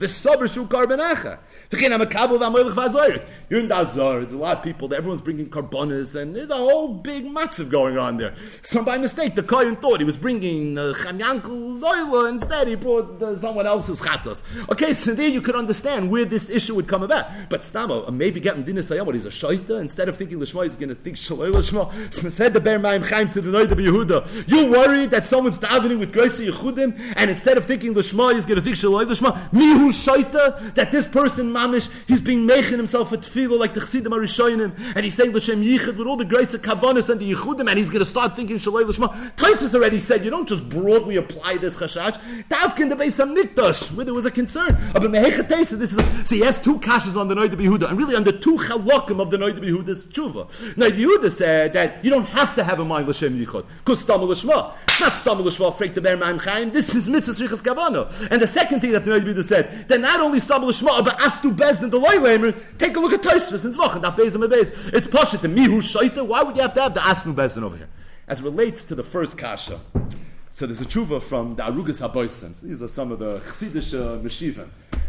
V'sover shu karbanecha. V'chein ha-mekabel v'amoylech v'azoyrek. You're in the Azar, there's a lot of people, everyone's bringing karbonis, and there's a whole big matzav going on there. So by mistake, the Kohen thought he was bringing uh, Chanyankel's oil, instead he brought uh, someone else's chatos. Okay, so there you could understand where this issue would come about. But Stamo, uh, maybe getting Dinas Hayom, what he's a shaita, instead of thinking Lishma, he's going to think Shaloi Lishma. Said the Ber Maim Chaim to the Noida Yehuda. You worried that someone's davening with Groisi Yehudim, and instead of thinking Lishma, he's going to think Shaloi Lishma. Mihu shaita, that this person, Mamish, he's being making himself a tefillah like the Chassidim Arishonim, and he's saying L'Shem Yichud with all the grace of Kavanis and the Yehudim, and he's going to start thinking Shaloi Lishma. Taisus already said, you don't just broadly apply this chashash. Davkin the Beis HaMikdash, where there was a concern. But Mehechatesa, this is a, see, he has two kashas on the Noida B'Yehuda, and really under two chalakim of the Noida B'Yehuda's tshuva. Noida B'Yehuda said that you don't have to have a mind L'Shem Yichud, because Stamel L'Shma. It's not Stamel L'Shma, Frek the Ber Maim Chaim, this is Mitzvah Srichas Kavana. And the second thing that the Noida B'Yehuda said, that not only Stamel L'Shma, but Astu Bezdin the Loylamer, take a look at Tosfos in Zvach, and that Beis HaMebeis. It's Pashat, the Mihu Shaita, why would you have to have the Asnu Bezdin over here? As it relates to the first kasha, so there's a tshuva from the Arugas HaBoisim. These are some of the Chassidish uh, Meshivim.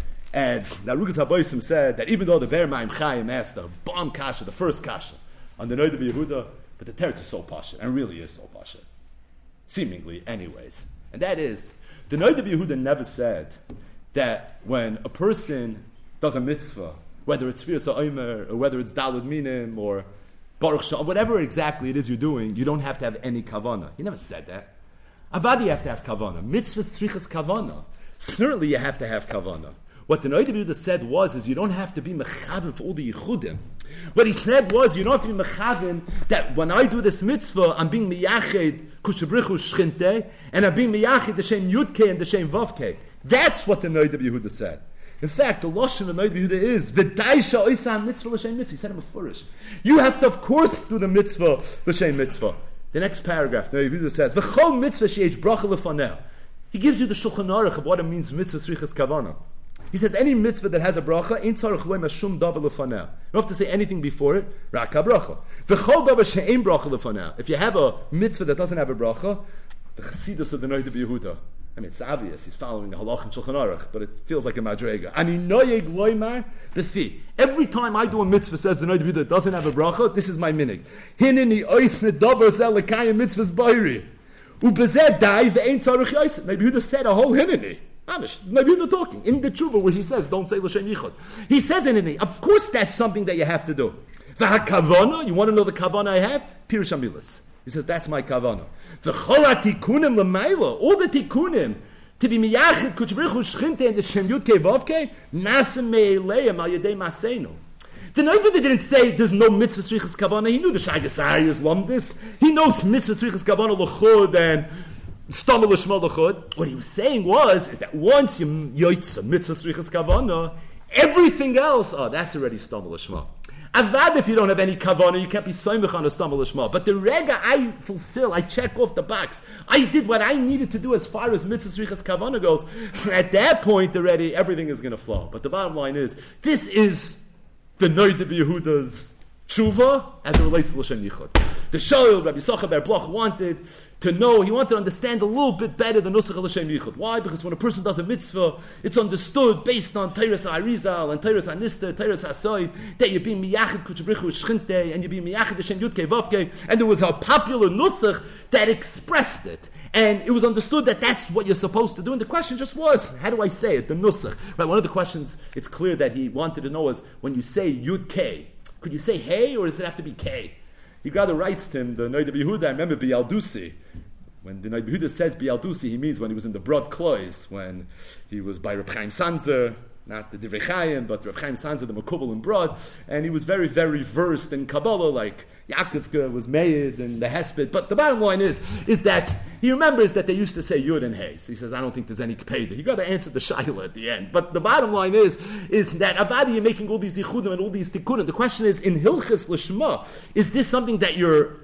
And the Arugas HaBoisim said that even though the Ber Maim Chaim asked the bomb kasha, the first kasha, on the Noida B'Yehuda, but the teretz is so pasha, and really is so pasha. Seemingly, anyways. And that is, the Noida B'Yehuda never said that when a person does a mitzvah, whether it's Tfiras HaOmer, or whether it's Daled Minim, or Baruch Shalom, whatever exactly it is you're doing, you don't have to have any kavana. He never said that. Avadi, you have to have kavana. Mitzvah tzrichas kavana. Certainly you have to have kavana. What the Noida B'Yehuda said was, is you don't have to be mechaven for all the yichudim. What he said was, you don't have to be mechaven that when I do this mitzvah, I'm being miyached kushabrichu shchinte, and I'm being miyached the shem yudke and the shem vavke. That's what the Noida B'Yehuda said. In fact, the lashon of Noida B'Yehuda is v'daisha oisam mitzvah l'shem mitzvah. He said it beforish. You have to, of course, do the mitzvah l'shem mitzvah. The next paragraph, Noida B'Yehuda says v'chol mitzvah she'ech bracha lefaneh. He gives you the Shulchan Aruch of what it means mitzvah tzrichas kavana. He says any mitzvah that has a bracha ain't tzarich lo mashum davar lefaneh. You don't have to say anything before it. Rak bracha. V'chol davar she'ein bracha lefaneh. If you have a mitzvah that doesn't have a bracha, the chassidus of the Noida B'Yehuda. I mean, it's obvious he's following the halach and Shulchan Aruch, but it feels like a madrega. Ani noyeg loymar b'fi. Every time I do a mitzvah, says the Noida B'Yehuda, that doesn't have a bracha, this is my minig. Hineni oisne davar zel lekayim mitzvahs bayri. Ubezeh dai ve'ein tzarich yosef. Maybe Yehuda said a whole hineni. Amish. Maybe Yehuda talking in the tshuva where he says, don't say l'shem yichud. He says hineni. Of course, that's something that you have to do. V'hakavana. You want to know the kavana I have? Pirush Amilas. He says, that's my kavana. V'chol ha-tikunim l'mayla, all the tikunim, to be miyachid, kutzbrichu shchinte, and the shem yudke vavke, nasem me'eleim al yedei maseinu. The Noida B'Yehuda didn't say there's no mitzvah tzrichas kavana. He knew the Shai is lumdis. He knows mitzvah tzrichas kavana l'chud and stamel l'shma l'chud. What he was saying was, is that once you yoitza mitzvah tzrichas kavana, everything else, oh, that's already stamel l'shma. Avad, if you don't have any kavana, you can't be soymech on a stamel l'shma. But the rega I fulfill, I check off the box. I did what I needed to do as far as mitzvah tzrichas kavana goes. At that point already, everything is going to flow. But the bottom line is, this is the Noida B'Yehuda's tshuva as it relates to l'shem yichud. The Shoel, Rabbi Yisachar ber Bloch, wanted to know, he wanted to understand a little bit better the nusach of l'shem yichud. Why? Because when a person does a mitzvah, it's understood based on Teiras HaArizal and Teiras HaNister, Teiras HaSoid, that you're being miyachid kutzbrichu shchinte, and you're being miyachid the shem yudke vavke, and there was a popular nusach that expressed it. And it was understood that that's what you're supposed to do. And the question just was, how do I say it? The nusach. Right, one of the questions, it's clear that he wanted to know was, when you say yud k, could you say hey, or does it have to be k? He rather writes to him, the Noida B'Yehuda, I remember Bialdusi. When the Noida B'Yehuda says Bialdusi, he means when he was in the broad clois, when he was by Reb Chaim Sanzer, not the Divrei Chaim, but Reb Chaim Sanzer, the Makubal in broad, and he was very, very versed in Kabbalah, like Yaakov was made and the Hesped. But the bottom line is, is that he remembers that they used to say Yud and Hey. So he says, I don't think there's any Kpeda. He got to answer the Shaila at the end. But the bottom line is, is that Avadi, you're making all these Yichudim and all these Tikkunim. The question is, in Hilchis L'Shma, is this something that you're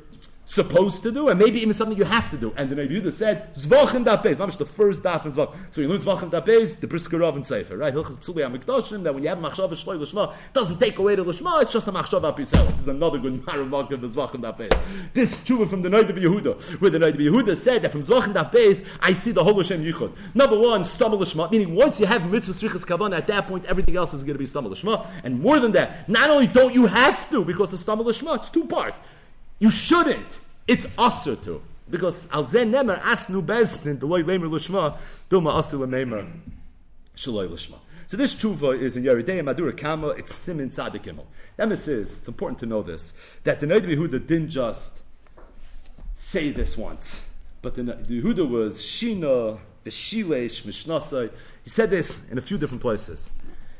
supposed to do, and maybe even something you have to do. And the Rebbe Yehuda said, Zvachim da Beis, mamish the first daf in Zvachim. So you learn Zvachim da Beis, the Brisker Rav and Sefer, right? Hilchas Psuli HaMikdashim, that when you have Machshava Shloi L'Shma, it doesn't take away the L'Shma, it's just a Machshava Pisel. This is another good Maramok of the Zvachim da Beis. This tshuva from the Rebbe Yehuda, where the Rebbe Yehuda said that from Zvachim da Beis, I see the whole Hashem Yichud. Number one, Stamel L'Shma, meaning once you have Mitzvah Tzrichas Kavanah, at that point everything else is going to be Stamel L'Shma. And more than that, not only don't you have to, because it's Stamel L'Shma, it's two parts. You shouldn't. It's usher to, because al zen nemer asnu bezdin deloy lemer l'shma duma asu lemer shaloy l'shma. So this tshuva is in Yeridei Madura Kama. It's Simin Tzadik Gimel. Emes is, it's important to know this, that the Rebbe Yehuda didn't just say this once, but the, the Yehuda was Shina v'Shileish Mishnasai. He said this in a few different places.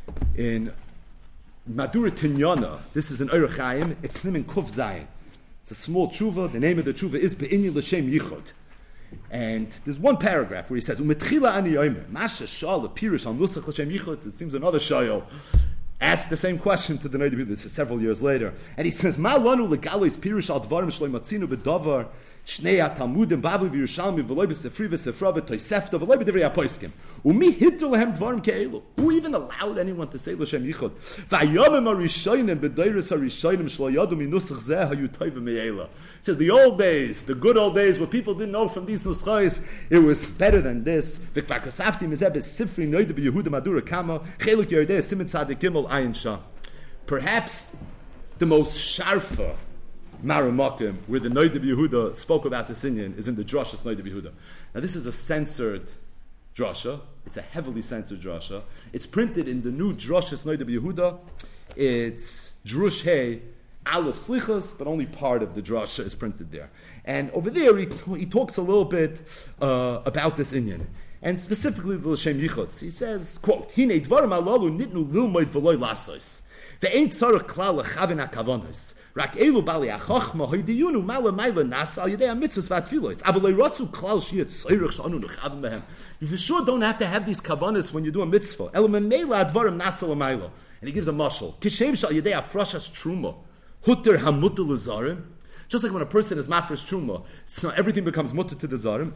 In Madura Tinyana, this is in Eirach Chaim. It's Simin Kuf Zayin. It's a small tshuva. The name of the tshuva is Be'inyi L'Shem Yichud. And there's one paragraph where he says, U'metchila ani yomer, Masha shal l'pirish al nusach L'Shem Yichud. It seems another shayol asked the same question to the Rebbe. This is several years later. And he says, Ma lanu l'galois pirish al dvarim shloi matzinu b'davar shnei ha-talmudim bavli v'yerushalmi v'loi b'sefri v'sefra v'toysefta v'loi b'divrei ha-poiskim. Umi hitru lehem dvarim ke'elu. Who even allowed anyone to say L'Shem Yichud? V'ayomim ha-rishonim b'deiris ha-rishonim shlo yadu minusach zeh hayu toivim me'ela. It says the old days, the good old days, where people didn't know from these nuschais, it was better than this. V'kvar kosafti mizeh b'sifri noida b'Yehuda Madura Kama cheluk Yeridei Simin Tzadik Gimel Ayin Shah. Perhaps the most sharfa Maramakim, where the Noida Yehuda spoke about this Inyan, is in the Drashas Noida Yehuda. Now this is a censored drasha. It's a heavily censored drasha. It's printed in the new Drashas Noida Yehuda. It's Drush Hey Aleph Slichas, but only part of the drasha is printed there. And over there, he, he talks a little bit uh, about this Inyan, and specifically the L'Shem Yichud. He says, quote, Hinei dvarim alalu nitnu lilmoid v'loi lasos. Ve'ein tzarech klal lechavin ha'kavonos. Rak elu bali ha'chochma hoydiyunu mala mayla nasa al yedei ha'mitzvos v'atfilos. Aval leiratzu klal shiyat tzorech sh'anu nechavim behem. You for sure don't have to have these kavonos when you do a mitzvah. Elu memela advarim nasa l'mayla. And he gives a mashal. Kishem shal yedei ha'frashas truma. Hutter ha'mutter l'zarim. Just like when a person is mafresh truma, so everything becomes mutter to the zarim.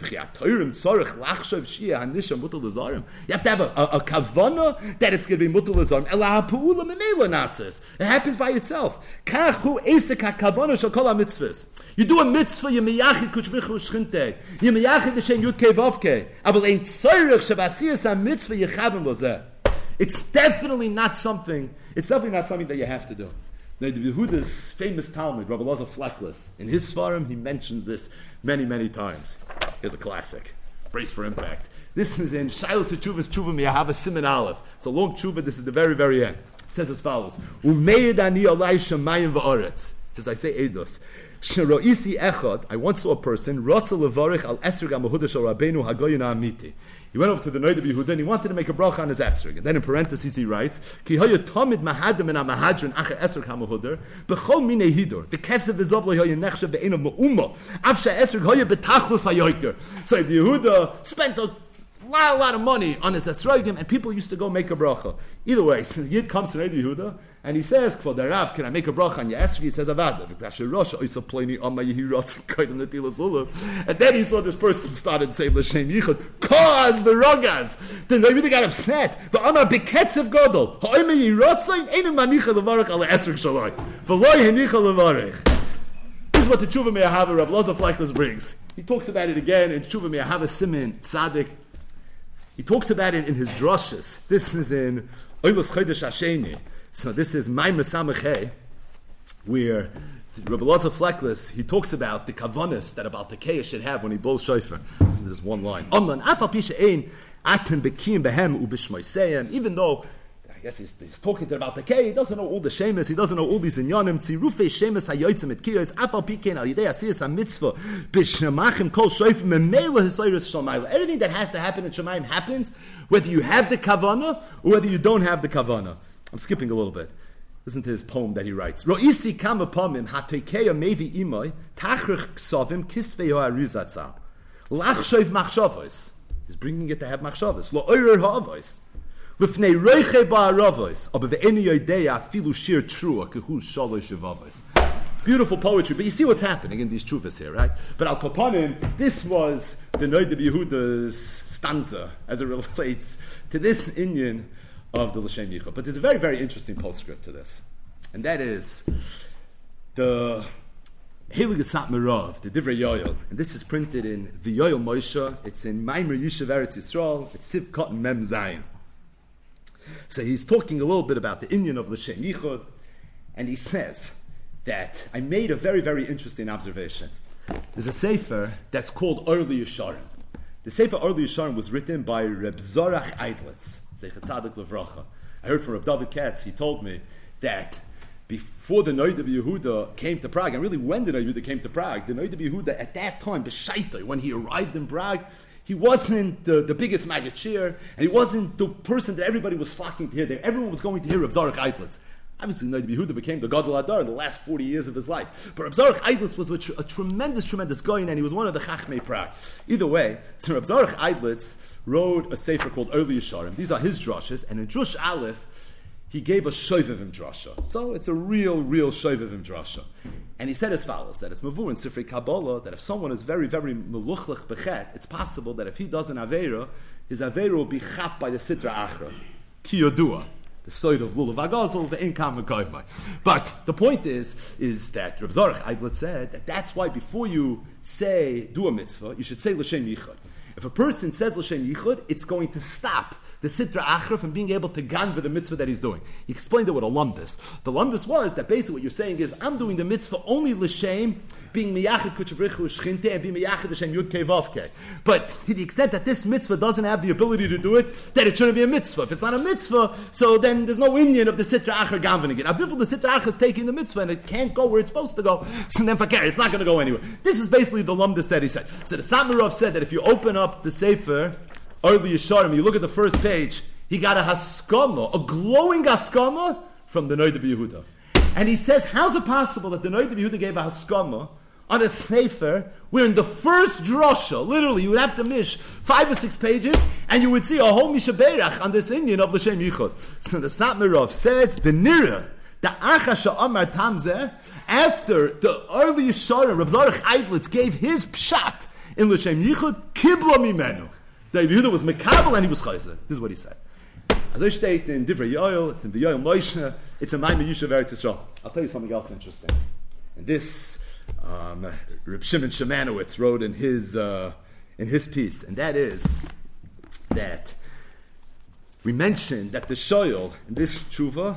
You have to have a, a, a kavana that it's going to be mutter l'zarim. It happens by itself. You do a mitzvah, you meyachid kushmichu shchinte, you meyachid l'shem yudke vavke, aval ein tzorech shabasiyas ha-mitzvah yechavim lozeh. It's definitely not something, it's definitely not something that you have to do. Now, the Yehuda's famous Talmud, Rabbi Elazar Fleckless, in his Sfarim, he mentions this many, many times. Here's a classic. Brace for impact. This is in Shiloh Teshuvas Tshuva Mi'ahava Siman Aleph. It's a long tshuva. This is the very, very end. It says as follows: Umeid ani alai shamayim va'aretz. Just I say Eidos. Sheroisi echad. I once saw a person. Rotza levarich al esrog ha'mahuda shel Rabbeinu Hagoyin ha'amiti. He went over to the Noida Yehuda and he wanted to make a bracha on his esrog. And then in parentheses he writes, Ki hoya tamid mahadim en ha'mahadrin acher esrog ha'mahuder b'chol minei hidur v'kesev v'zov lo hoya nechshav ve'enav ma'uma avsha esrog hoya betachlus ha'yoiker. So the Yehuda spent a lot, a lot of money on his esrogim, and people used to go make a bracha. Either way, so Yid comes to Noida Yehuda and he says, Kvod Rav, can I make a bracha on your esrog? He says, Avada. And then he saw this person started saying L'Shem Yichud, Kaz v'rogas. Then Noida got upset. V'amar beketzev godol. Ha'omer yirotzayin einem manicha levarech al esrog shaloi. V'loi henicha levarech. This is what the Tshuva Me'ahava Rav Elazar Fleckless brings. He talks about it again in Tshuva Me'ahava Siman Tzadik. He talks about it in his drushes. This is in Oilos Chodesh Hasheni. So this is Maimer Samachei, where Rabbi Elazar Fleckless, he talks about the kavanas that a Baal Tekeya should have when he blows shofar. Listen to this one line. Even though, I guess he's, he's talking to the Baal Tekeya, he doesn't know all the shemes, he doesn't know all these inyanim. Tzirufei shemes hayotzim et kiyos, afal pikein al yidei asiyas ha-mitzvah, b'shemachim kol shofar, memela hisayris shamayla. Everything that has to happen in Shemayim happens, whether you have the kavana or whether you don't have the kavana. I'm skipping a little bit. Listen to his poem that he writes. Ro'isi kama pamim ha'tekeya mevi imoy tachrich ksovim kisvei ha'arizatza lachshoiv machshavos. He's bringing it to have machshavos. Lo oirer ha'avos. Lifnei roiche ba'aravos. Aber ve'eni yodeya afilu shir trua kehu shalosh evavos. Beautiful poetry, but you see what's happening in these chuvas here, right? But Al Kapanim, this was the Noida Yehuda's stanza as it relates to this Inyan of the L'Shem Yichud. But there's a very, very interesting postscript to this, and that is the Heilige Satmarav, the Divrei Yoel, and this is printed in the Yoel Moshe. It's in Maimer Yishav Eretz Yisrael. It's Siv Cotton Mem Zayin. So he's talking a little bit about the Inyan of L'Shem Yichud, and he says that I made a very, very interesting observation. There's a sefer that's called Orli Yesharim. The sefer Orli Yesharim was written by Reb Zorach Eidlitz, Zeichet Tzadik Levracha. I heard from Reb David Katz, he told me that before the Noida Yehuda came to Prague, and really when the Noida Yehuda came to Prague, the Noida Yehuda at that time, B'Shaita, when he arrived in Prague, he wasn't the, the biggest Magachir, and he wasn't the person that everybody was flocking to hear. Everyone was going to hear Reb Zorach Eidlitz. Obviously, Noida Yehuda became the Gadol Adar in the last forty years of his life. But Reb Zorach Eidlitz was a, tr- a tremendous, tremendous goyin, and he was one of the Chachmei Prague. Either way, so Reb Zorach Eidlitz wrote a sefer called Orli Yesharim. These are his drushes, and in Drush Aleph, he gave a Shoivavim drasha. So it's a real, real Shoivavim drasha. And he said as follows, that it's Mavur in Sifrei Kabbalah, that if someone is very, very meluchlich bechet, it's possible that if he does an Aveira, his Aveira will be chap by the Sitra Achra. Ki Yodua. The story of Lulav Agazel, the income of Goyimai. But the point is, is that Reb Zorach Eidlitz said that that's why before you say do a mitzvah, you should say L'Shem Yichud. If a person says L'Shem Yichud, it's going to stop the Sitra Achra from being able to ganva the mitzvah that he's doing. He explained it with a lumdis. The lumdis was that basically what you're saying is, I'm doing the mitzvah only L'Shem, being miyachid kuchabrichu shchinte, and being miyachid L'Shem yud kei vav kei. But to the extent that this mitzvah doesn't have the ability to do it, then it shouldn't be a mitzvah. If it's not a mitzvah, so then there's no Indian of the Sitra Achra ganvaning it. Now, if the Sitra Achra is taking the mitzvah and it can't go where it's supposed to go, so then fakir, it's not going to go anywhere. This is basically the lumdis that he said. So the Satmarov said that if you open up the Sefer, Orli Yesharim, you look at the first page, he got a haskama, a glowing haskama from the Noida Yehuda. And he says, how's it possible that the Noida Yehuda gave a haskama on a sefer where in the first drasha, literally, you would have to mish five or six pages, and you would see a whole mishaberach on this Indian of L'Shem Yichud. So the Satmarov says, V'nira, the Achasha Amar Tamzeh, after the Orli Yesharim, Reb Zorach Eidlitz gave his pshat in L'Shem Yichud, Kibla Mimenu. The Yehuda was mekabel and he was chayzer. This is what he said. As I state in Divrei Yoel, it's in the Yoel Moshe, it's in Maimer Yishav Eretz Yisrael. I'll tell you something else interesting. And this, um, Reb Shimon Shemanowitz wrote in his uh, in his piece, and that is that we mentioned that the shoyel in this tshuva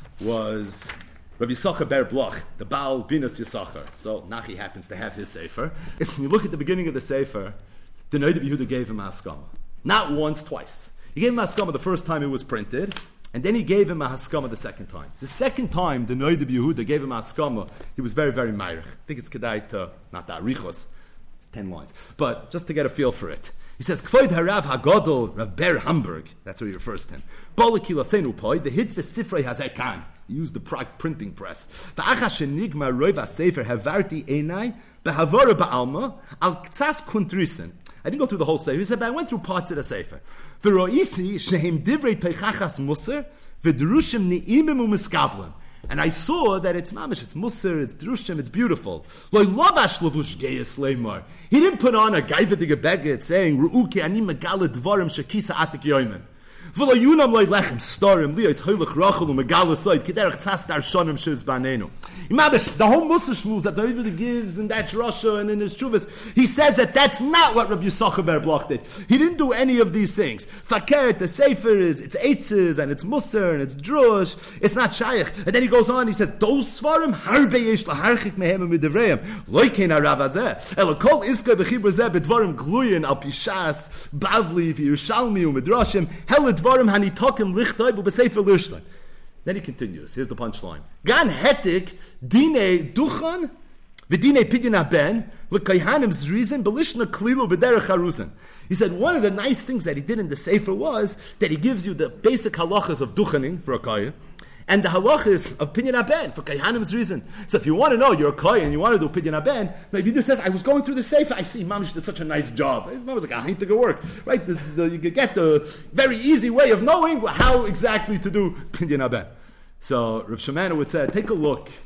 was Rabbi Yisachar Ber Bloch, the Baal Binas Yisachar. So Nachi happens to have his sefer. If you look at the beginning of the sefer, the Noida Yehuda gave him a haskama. Not once, twice. He gave him a haskama the first time it was printed, and then he gave him a haskama the second time. The second time the Noida Yehuda gave him a haskama, he was very, very meirich. I think it's kedai to, not that, richos. It's ten lines. But just to get a feel for it. He says, Kvoid harav hagadol Rav Ber Hamburg. That's what he refers to him. Bolaki lasenu poi, the hit v'sifrei hazekan. He used the Prague printing press. V'acha shenigma roiva sefer havarti einai, behavora ba'alma, al ktsas kuntrisen. I didn't go through the whole sefer. He said, but I went through parts of the sefer. V'roisi shehem divrei teichachas musar, v'drushim ni'imim u'miskablim. And I saw that it's mamish, it's musar, it's drushim, it's beautiful. Loi lavash levush geyes leimar. He didn't put on a gaivetige beged saying, Ru'uki ani megala dvarim shekisa atik yoimen. V'lo yunam loy lechem starim liyos hoylech rachel u'megala soid kederach tzas dar shonim shiz banenu. Mamish, the whole musar shmuz that the Rebbe gives in that drasha and in his shuvas, he says that that's not what Rabbi Yisachar Ber Bloch did. He didn't do any of these things. Fakert, the sefer is, it's eitzes, and it's musar, and it's drush, it's not shaykh. And then he goes on, he says, those svarim, harbe yesh laharchik mehem midivreim, loikein harav hazeh, elo kol iska b'chibur zeh b'dvarim gluyin al pishas, bavli, v'yushalmi, u'midrashim, hel dvarim hanitokim lichtoi, v'b'sefer lirshtai. Then he continues. Here's the punchline. Gan hetik dine duchan v'dine pidyon ben l'kayhanim zrizin b'lishna klilu b'derech haruzin. He said one of the nice things that he did in the sefer was that he gives you the basic halachas of duchaning for a kohen and the halachas of pidyon ben for kayhanim zrizin. So if you want to know you're a kohen and you want to do pidyon ben, like he just says, I was going through the sefer, I see Mamish did such a nice job. His mom was like a hint to go work, right? This, the, you could get the very easy way of knowing how exactly to do pidyon ben. So Reb Shemanowitz said, take a look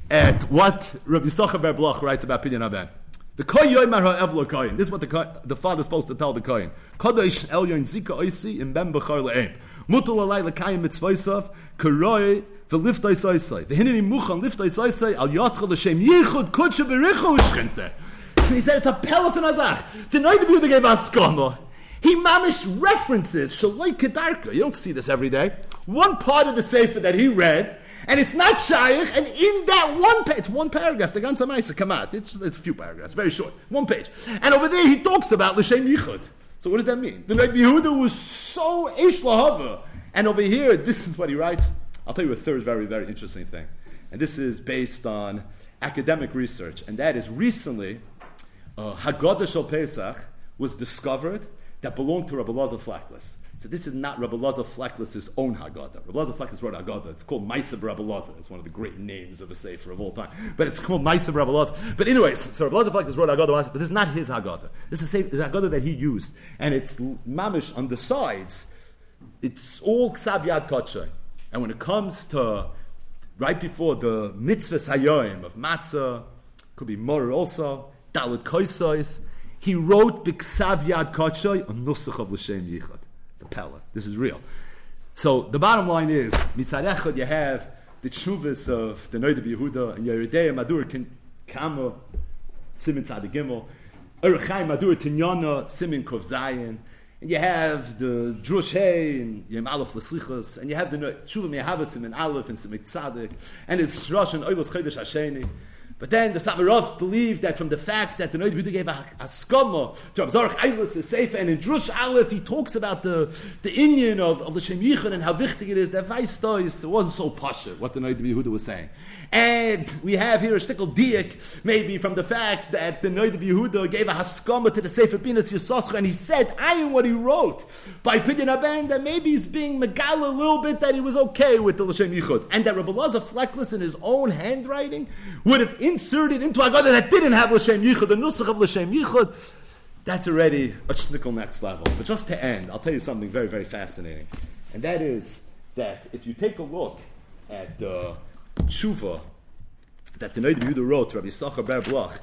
at what Rabbi Yisachar ber Bloch writes about Pidyon Haben. The Kohen Yomer ha'evlo Kohen. This is what the, the father is supposed to tell the Kohen. Kadosh Elyon Zika Oisi im Ben Bechar Le'em. Mutal alay l'kayim mitzvaysav karoi v'liftay soisay. V'hineni muchan liftay soisay al yatcha l'shem yichud kudsha berichu u'shchinte. So he said it's a pelef in azach. The night the Yehuda gave us skama. He mamish references shaloi kedarka. You don't see this every day. One part of the sefer that he read, and it's not shaykh, and in that one page, it's one paragraph, the ganze Maisa come out. It's, it's a few paragraphs, very short, one page. And over there he talks about l'shem yichud. So what does that mean? The Noda B'Yehuda was so eish lahava. And over here, this is what he writes. I'll tell you a third very, very interesting thing. And this is based on academic research. And that is recently, uh, Haggadah Shel Pesach was discovered that belonged to Rabbi Elazar Fleckless. So this is not Rabbi Elazar Fleckless's own Haggadah. Rabbi Elazar Fleckless wrote Haggadah. It's called Ma'aseh Rabbi Elazar. It's one of the great names of a sefer of all time. But it's called Ma'aseh Rabbi Elazar. But anyways, so Rabbi Elazar Fleckless wrote Haggadah, but this is not his Haggadah. This is a Haggadah that he used. And it's mamish on the sides. It's all Ksav Yad Kodshay. And when it comes to right before the mitzvahs hayoim of matzah, could be more also, Dalet Koisais, he wrote B'Ksav Yad Kodshay a nusach of L'Shem Yichud. It's a pella. This is real. So the bottom line is, mitzad echad you have the tshuvas of the Noda B'Yehuda and Yeridei Madur Kama Simin Tzad Gimel, Erechai Madur Tinyana Simin Kov Zayin, and you have the Drush Hey and Yem Aleph L'Slichas, and you have the Tshuva Mehava Simin Aleph and Simin Tzadik, and it's Rosh and Oilos Chodesh Hasheni. But then the Samarov believed that from the fact that the Noda B'Yehuda gave a, a skama to Rav Zarach Eilitz, a sefer, and in Drush Aleph he talks about the the Inyan of, of the Shem Yichud and how wichtig it is that Weistois, it wasn't so pasha what the Noda B'Yehuda was saying. And we have here a shtickle diak, maybe from the fact that the Noda B'Yehuda gave a haskama to the Sefer Binas Yisoscha, and he said, I am what he wrote by Pidyon Haben, that maybe he's being megala a little bit that he was okay with the L'Shem Yichud, and that Rabbi Elazar Fleckless in his own handwriting would have inserted into Haggadah that didn't have L'Shem Yichud, the nusach of L'Shem Yichud. That's already a shtickle next level. But just to end, I'll tell you something very, very fascinating, and that is that if you take a look at the tshuva that the Noda B'Yehuda wrote to Rabbi Yisachar ber Bloch,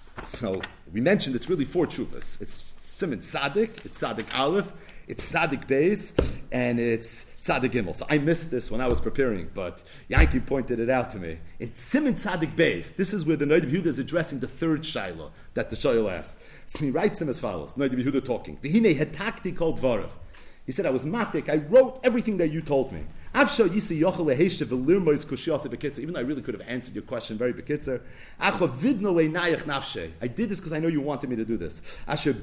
so we mentioned it's really four tshuvas. It's Siman Tzadik, it's Tzadik Aleph, it's Tzadik Beis, and it's Tzadik Gimel. So I missed this when I was preparing, but Yankee pointed it out to me. In Siman Tzadik Beis, this is where the Noda B'Yehuda is addressing the third shaila that the shaila asked. So he writes him as follows, Noda B'Yehuda talking. V'hinei hetakti kol dvarav. He said, I was matik, I wrote everything that you told me. Even though I really could have answered your question very bekitzer. I did this because I know you wanted me to do this. So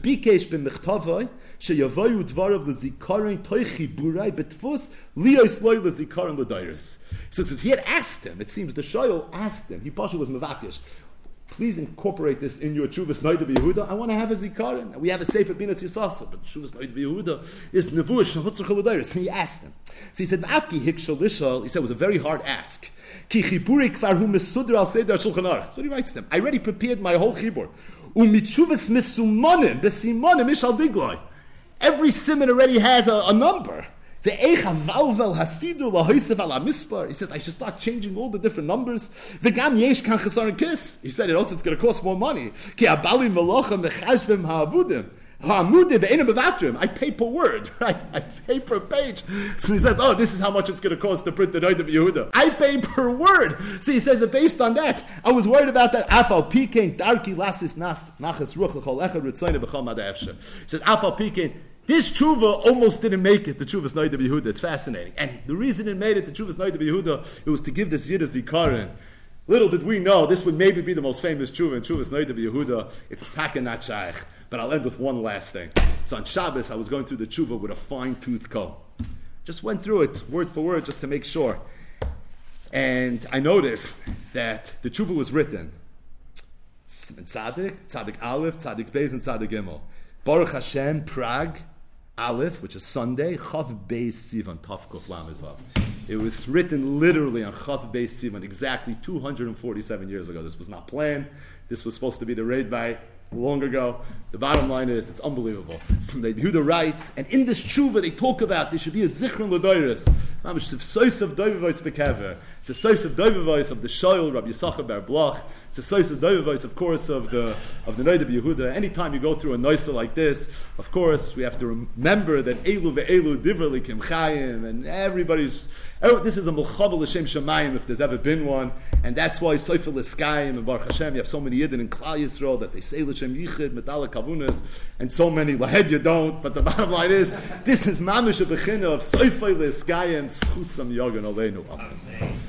because he had asked him, it seems the shoyl asked him, he partially was mevakish, please incorporate this in your Tshuvas Noda B'Yehuda. I want to have a zikaron. We have a sefer Binas Yisasa, but Tshuvas Noda B'Yehuda is nevuah shehutzur chaludayris. And he asked him. So he said, "V'afki hikshal lishal." He said it was a very hard ask. Ki chiburi kvar hu mesudr al seder Shulchan Aruch. That's what he writes to them. I already prepared my whole chibur. Umitshuvas misumonim besimonim ishal digloi. Every simon already has a, a number. He says, I should start changing all the different numbers. He said, it also it's going to cost more money. I pay per word, right? I pay per page. So he says, oh, this is how much it's going to cost to print the Noda B'Yehuda. I pay per word. So he says that based on that, I was worried about that. Afal Pikein, Darki Lasis Nachas Ruch L'chol Echad Ritzaina B'chol Mada'efshem. He says, Afal Pikein, this tshuva almost didn't make it to Tshuvas Noda B'Yehuda. It's fascinating. And the reason it made it to Tshuvas Noda B'Yehuda, it was to give this Yiddah Zikaron. Little did we know, this would maybe be the most famous tshuva in Tshuvas Noda B'Yehuda. It's taka not shaykh. But I'll end with one last thing. So on Shabbos, I was going through the tshuva with a fine-tooth comb. Just went through it word for word just to make sure. And I noticed that the tshuva was written Tzadik, Tzadik Aleph, Tzadik Beis, and Tzadik Gimel. Baruch Hashem, Prague, Aleph, which is Sunday, Chav Beis Sivan, Tafkuf Lamed Vav. It was written literally on Chav Beis Sivan, exactly two hundred forty-seven years ago. This was not planned. This was supposed to be the raid by long ago. The bottom line is, it's unbelievable. So Yehuda writes, and in this tshuva they talk about there should be a zichron l'doiris. Mamish Sifsois of Doivois Bekever. Sifsois of Doivois of the Shoyl, Rabbi Yisachar Bar Bloch. Sifsois of Doivois, of course, of the of the Noida Yehuda. Anytime you go through a noisa like this, of course, we have to remember that Elu ve'elu divrei Kim Chayim, and everybody's. This is a Mulchabel L'Shem Shemayim, if there's ever been one, and that's why Seifel Eskayim and Baruch Hashem, you have so many Yidden in Klal Yisrael that they say L'Shem Yichid, Metala Kavunas, and so many Lahed you don't. But the bottom line is, this is Mamish a Bechina of Seifel Eskayim, Schusam Yogan Aleinu. Amen.